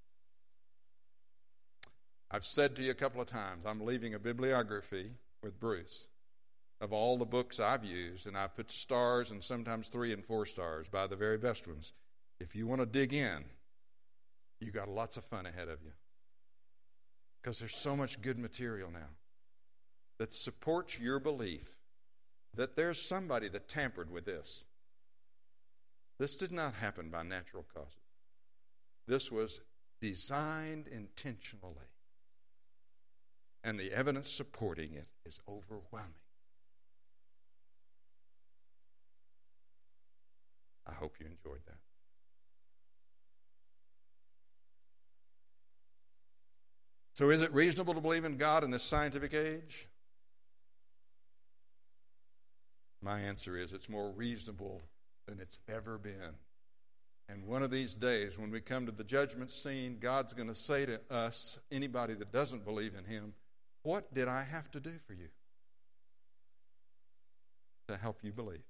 I've said to you a couple of times, I'm leaving a bibliography with Bruce of all the books I've used, and I've put stars and sometimes three and four stars by the very best ones. If you want to dig in, you got lots of fun ahead of you, because there's so much good material now that supports your belief that there's somebody that tampered with this. This did not happen by natural causes. This was designed intentionally. And the evidence supporting it is overwhelming. I hope you enjoyed that. So is it reasonable to believe in God in this scientific age? My answer is it's more reasonable than it's ever been. And one of these days, when we come to the judgment scene, God's going to say to us, anybody that doesn't believe in Him, what did I have to do for you to help you believe?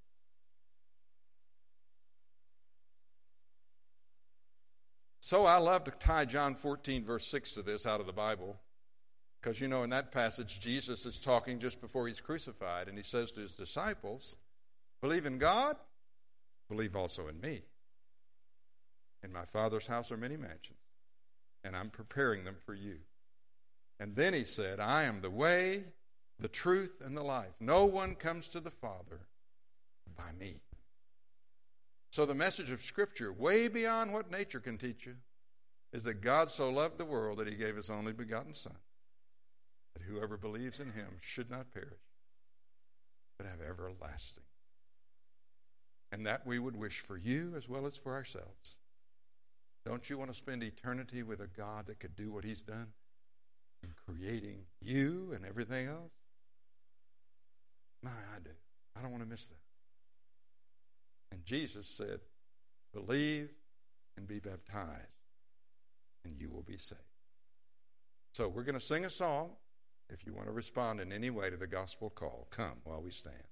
So I love to tie John fourteen, verse six to this out of the Bible, because, you know, in that passage, Jesus is talking just before He's crucified, and He says to His disciples, believe in God, believe also in me. In my Father's house are many mansions, and I'm preparing them for you. And then He said, I am the way, the truth, and the life. No one comes to the Father by me. So the message of Scripture, way beyond what nature can teach you, is that God so loved the world that He gave His only begotten Son, that whoever believes in Him should not perish, but have everlasting. And that we would wish for you as well as for ourselves. Don't you want to spend eternity with a God that could do what He's done in creating you and everything else? My, I do. I don't want to miss that. And Jesus said, believe and be baptized, and you will be saved. So we're going to sing a song, If you want to respond in any way to the gospel call, come while we stand.